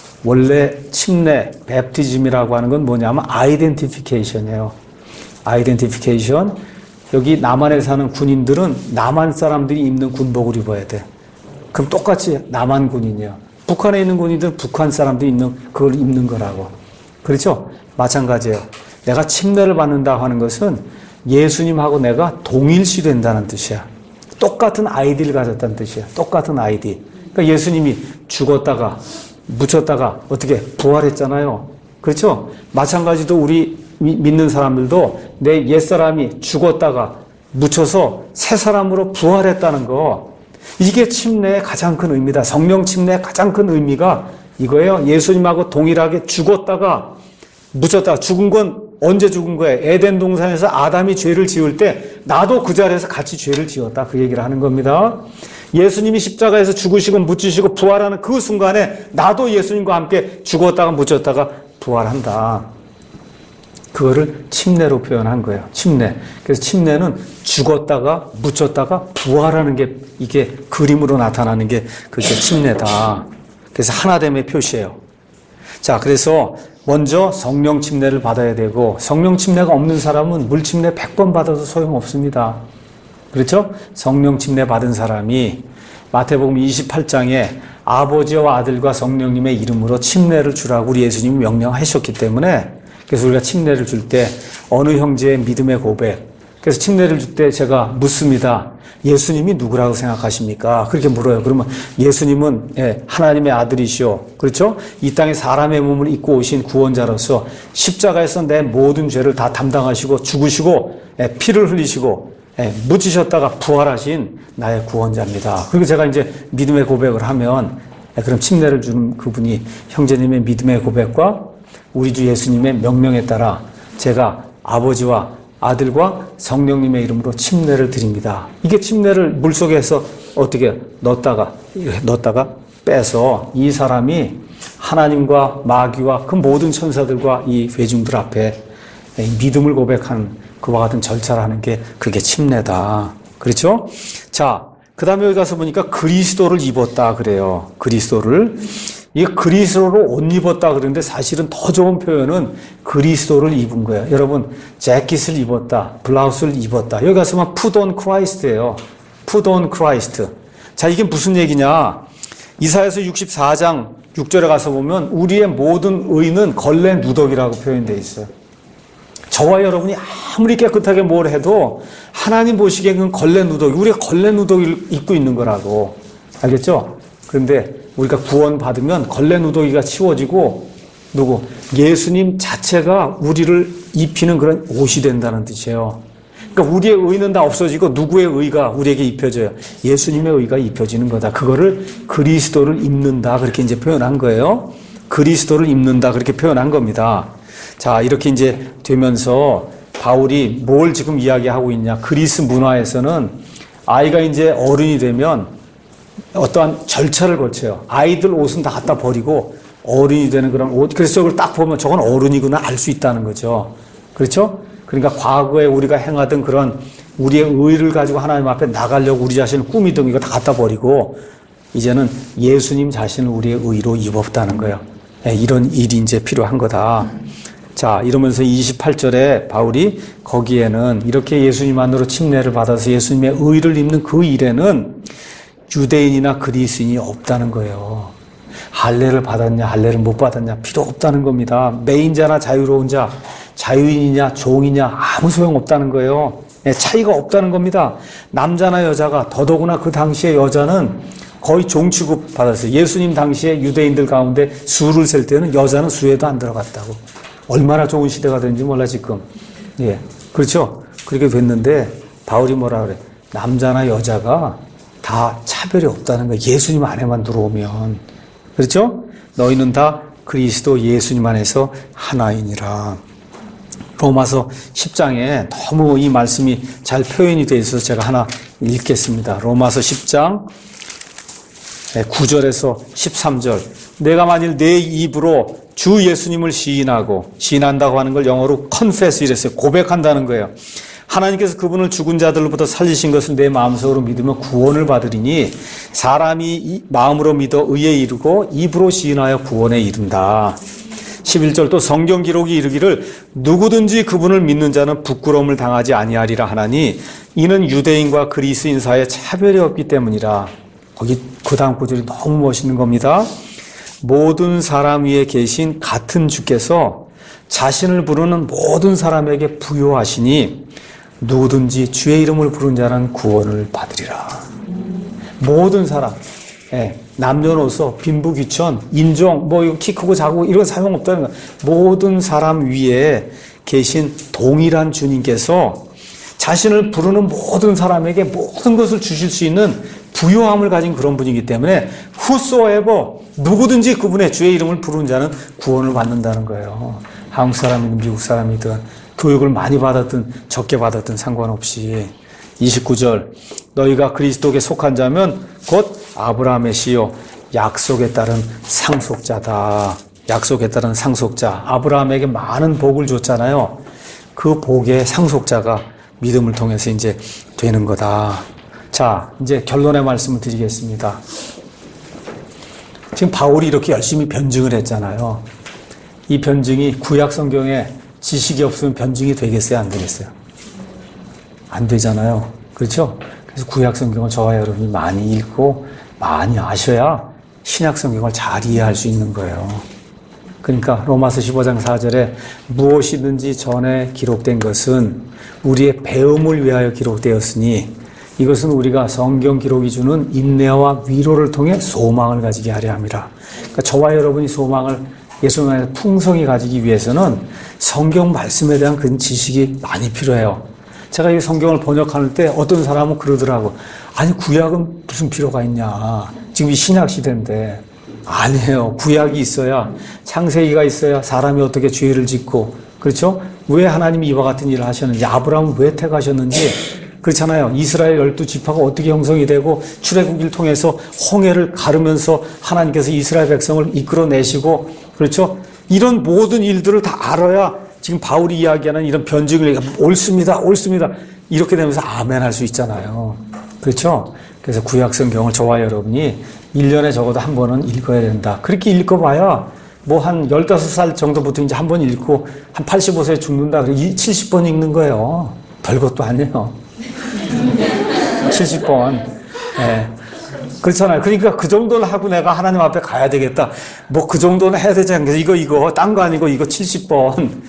원래 침례, 베프티즘이라고 하는 건 뭐냐면 아이덴티피케이션이에요. 아이덴티피케이션. 여기 남한에 사는 군인들은 남한 사람들이 입는 군복을 입어야 돼. 그럼 똑같이 남한 군인이야. 북한에 있는 군인들은 북한 사람들이 입는 그걸 입는 거라고. 그렇죠? 마찬가지예요. 내가 침례를 받는다 하는 것은 예수님하고 내가 동일시 된다는 뜻이야. 똑같은 아이디를 가졌다는 뜻이야. 똑같은 아이디. 그러니까 예수님이 죽었다가 묻혔다가 어떻게 부활했잖아요. 그렇죠? 마찬가지로 우리 믿는 사람들도 내 옛사람이 죽었다가 묻혀서 새 사람으로 부활했다는 거. 이게 침례의 가장 큰 의미다. 성령 침례의 가장 큰 의미가 이거예요. 예수님하고 동일하게 죽었다가 묻혔다가 죽은 건 언제 죽은 거예요? 에덴 동산에서 아담이 죄를 지을 때 나도 그 자리에서 같이 죄를 지었다. 그 얘기를 하는 겁니다. 예수님이 십자가에서 죽으시고 묻히시고 부활하는 그 순간에 나도 예수님과 함께 죽었다가 묻혔다가 부활한다. 그거를 침례로 표현한 거예요. 침례. 그래서 침례는 죽었다가 묻혔다가 부활하는 게 이게 그림으로 나타나는 게 그게 침례다. 그래서 하나됨의 표시예요. 자, 그래서 먼저 성령 침례를 받아야 되고 성령 침례가 없는 사람은 물 침례 백 번 받아도 소용없습니다. 그렇죠? 성령 침례 받은 사람이 마태복음 이십팔 장에 아버지와 아들과 성령님의 이름으로 침례를 주라고 우리 예수님이 명령하셨기 때문에 그래서 우리가 침례를 줄 때 어느 형제의 믿음의 고백 그래서 침례를 줄 때 제가 묻습니다. 예수님이 누구라고 생각하십니까? 그렇게 물어요. 그러면 예수님은 예, 하나님의 아들이시오. 그렇죠? 이 땅에 사람의 몸을 입고 오신 구원자로서 십자가에서 내 모든 죄를 다 담당하시고 죽으시고 예, 피를 흘리시고 예, 묻히셨다가 부활하신 나의 구원자입니다. 그리고 제가 이제 믿음의 고백을 하면 예, 그럼 침례를 주는 그분이 형제님의 믿음의 고백과 우리 주 예수님의 명령에 따라 제가 아버지와 아들과 성령님의 이름으로 침례를 드립니다. 이게 침례를 물속에서 어떻게 넣었다가 넣었다가 빼서 이 사람이 하나님과 마귀와 그 모든 천사들과 이 회중들 앞에 믿음을 고백한 그와 같은 절차를 하는 게 그게 침례다. 그렇죠? 자, 그 다음에 여기 가서 보니까 그리스도를 입었다 그래요. 그리스도를. 이 그리스도로 옷 입었다 그러는데 사실은 더 좋은 표현은 그리스도를 입은 거예요. 여러분, 재킷을 입었다, 블라우스를 입었다. 여기 가서 보면 put on Christ예요. put on Christ. 자, 이게 무슨 얘기냐? 이사야서 육십사 장 육 절에 가서 보면 우리의 모든 의는 걸레 누더기라고 표현되어 있어요. 저와 여러분이 아무리 깨끗하게 뭘 해도 하나님 보시기엔 그건 걸레 누더기. 우리가 걸레 누더기를 입고 있는 거라고. 알겠죠? 그런데 우리가 구원 받으면 걸레 누더기가 치워지고 누구? 예수님 자체가 우리를 입히는 그런 옷이 된다는 뜻이에요. 그러니까 우리의 의는 다 없어지고 누구의 의가 우리에게 입혀져요? 예수님의 의가 입혀지는 거다. 그거를 그리스도를 입는다. 그렇게 이제 표현한 거예요. 그리스도를 입는다. 그렇게 표현한 겁니다. 자, 이렇게 이제 되면서 바울이 뭘 지금 이야기하고 있냐? 그리스 문화에서는 아이가 이제 어른이 되면 어떠한 절차를 거쳐요. 아이들 옷은 다 갖다 버리고 어른이 되는 그런 옷. 그래서 저걸 딱 보면 저건 어른이구나 알 수 있다는 거죠. 그렇죠? 그러니까 과거에 우리가 행하던 그런 우리의 의를 가지고 하나님 앞에 나가려고 우리 자신을 꾸미던 이거 다 갖다 버리고 이제는 예수님 자신을 우리의 의로 입었다는 거예요. 네, 이런 일이 이제 필요한 거다. 자, 이러면서 이십팔 절에 바울이 거기에는 이렇게 예수님 안으로 침례를 받아서 예수님의 의를 입는 그 일에는 유대인이나 그리스인이 없다는 거예요. 할례를 받았냐 할례를 못 받았냐 필요 없다는 겁니다. 매인자나 자유로운 자, 자유인이냐 종이냐 아무 소용없다는 거예요. 차이가 없다는 겁니다. 남자나 여자가 더더구나 그 당시에 여자는 거의 종 취급 받았어요. 예수님 당시에 유대인들 가운데 수를 셀 때는 여자는 수에도 안 들어갔다고. 얼마나 좋은 시대가 됐는지 몰라 지금. 예, 그렇죠. 그렇게 됐는데 바울이 뭐라 그래? 남자나 여자가 다 차별이 없다는 거예요. 예수님 안에만 들어오면. 그렇죠? 너희는 다 그리스도 예수님 안에서 하나이니라. 로마서 십 장에 너무 이 말씀이 잘 표현이 되어 있어서 제가 하나 읽겠습니다. 로마서 십 장 구 절에서 십삼 절. 내가 만일 내 입으로 주 예수님을 시인하고, 시인한다고 하는 걸 영어로 confess 이랬어요. 고백한다는 거예요. 하나님께서 그분을 죽은 자들로부터 살리신 것을 내 마음속으로 믿으면 구원을 받으리니 사람이 마음으로 믿어 의에 이르고 입으로 시인하여 구원에 이른다. 십일 절 또 성경 기록이 이르기를 누구든지 그분을 믿는 자는 부끄러움을 당하지 아니하리라 하나니 이는 유대인과 그리스인 사이에 차별이 없기 때문이라. 거기 그 다음 구절이 너무 멋있는 겁니다. 모든 사람 위에 계신 같은 주께서 자신을 부르는 모든 사람에게 부요하시니 누구든지 주의 이름을 부른 자는 구원을 받으리라. 모든 사람, 예, 남녀노소, 빈부귀천, 인종, 뭐 키 크고 작고 이런 사용없다는 거예요. 모든 사람 위에 계신 동일한 주님께서 자신을 부르는 모든 사람에게 모든 것을 주실 수 있는 부요함을 가진 그런 분이기 때문에 whosoever, 누구든지 그분의 주의 이름을 부르는 자는 구원을 받는다는 거예요. 한국 사람이든 미국 사람이든 교육을 많이 받았든 적게 받았든 상관없이. 이십구 절 너희가 그리스도께 속한 자면 곧 아브라함의 씨요 약속에 따른 상속자다. 약속에 따른 상속자. 아브라함에게 많은 복을 줬잖아요. 그 복의 상속자가 믿음을 통해서 이제 되는 거다. 자, 이제 결론의 말씀을 드리겠습니다. 지금 바울이 이렇게 열심히 변증을 했잖아요. 이 변증이 구약 성경에 지식이 없으면 변증이 되겠어요? 안 되겠어요? 안 되잖아요. 그렇죠? 그래서 구약 성경을 저와 여러분이 많이 읽고 많이 아셔야 신약 성경을 잘 이해할 수 있는 거예요. 그러니까 로마서 십오 장 사 절에 무엇이든지 전에 기록된 것은 우리의 배움을 위하여 기록되었으니 이것은 우리가 성경 기록이 주는 인내와 위로를 통해 소망을 가지게 하려 함이라. 그러니까 저와 여러분이 소망을 예수 안에서 풍성히 가지기 위해서는 성경 말씀에 대한 그 지식이 많이 필요해요. 제가 이 성경을 번역할 때 어떤 사람은 그러더라고. 아니 구약은 무슨 필요가 있냐. 지금 이 신약 시대인데. 아니에요. 구약이 있어야, 창세기가 있어야 사람이 어떻게 죄를 짓고, 그렇죠? 왜 하나님이 이와 같은 일을 하셨는지, 아브라함을 왜 택하셨는지, 그렇잖아요. 이스라엘 열두 지파가 어떻게 형성이 되고 출애굽기를 통해서 홍해를 가르면서 하나님께서 이스라엘 백성을 이끌어내시고, 그렇죠? 이런 모든 일들을 다 알아야 지금 바울이 이야기하는 이런 변증을 옳습니다, 옳습니다. 이렇게 되면서 아멘 할 수 있잖아요. 그렇죠? 그래서 구약 성경을 저와 여러분이 일 년에 적어도 한 번은 읽어야 된다. 그렇게 읽어봐야 뭐 한 열다섯 살 정도부터 이제 한 번 읽고 한 팔십오 세에 죽는다. 그래 칠십 번 읽는 거예요. 별것도 아니에요. 칠십 번. 예. 그렇잖아요. 그러니까 그 정도는 하고 내가 하나님 앞에 가야 되겠다. 뭐 그 정도는 해야 되지 않겠어. 이거, 이거, 딴 거 아니고 이거 칠십 번.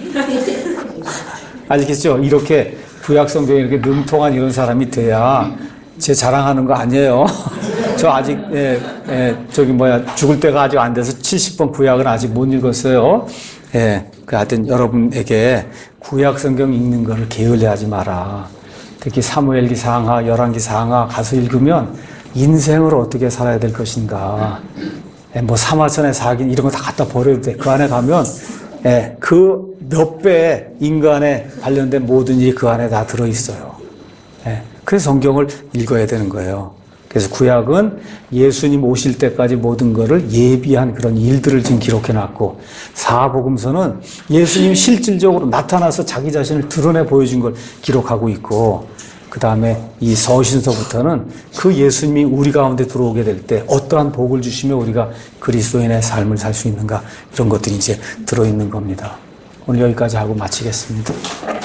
아시겠죠? 이렇게 구약 성경에 이렇게 능통한 이런 사람이 돼야 제 자랑하는 거 아니에요. 저 아직, 예, 예, 저기 뭐야, 죽을 때가 아직 안 돼서 칠십 번 구약은 아직 못 읽었어요. 예, 그 하여튼 여러분에게 구약 성경 읽는 거를 게을리하지 마라. 특히 사무엘기 상하, 열왕기 상하 가서 읽으면 인생을 어떻게 살아야 될 것인가. 예, 뭐 사마천의 사기 이런 거 다 갖다 버려도 돼. 그 안에 가면, 예, 그 몇 배의 인간에 관련된 모든 일이 그 안에 다 들어있어요. 예, 그래서 성경을 읽어야 되는 거예요. 그래서 구약은 예수님 오실 때까지 모든 것을 예비한 그런 일들을 지금 기록해놨고, 사복음서는 예수님이 실질적으로 나타나서 자기 자신을 드러내 보여준 걸 기록하고 있고, 그 다음에 이 서신서부터는 그 예수님이 우리 가운데 들어오게 될 때 어떠한 복을 주시며 우리가 그리스도인의 삶을 살 수 있는가, 이런 것들이 이제 들어있는 겁니다. 오늘 여기까지 하고 마치겠습니다.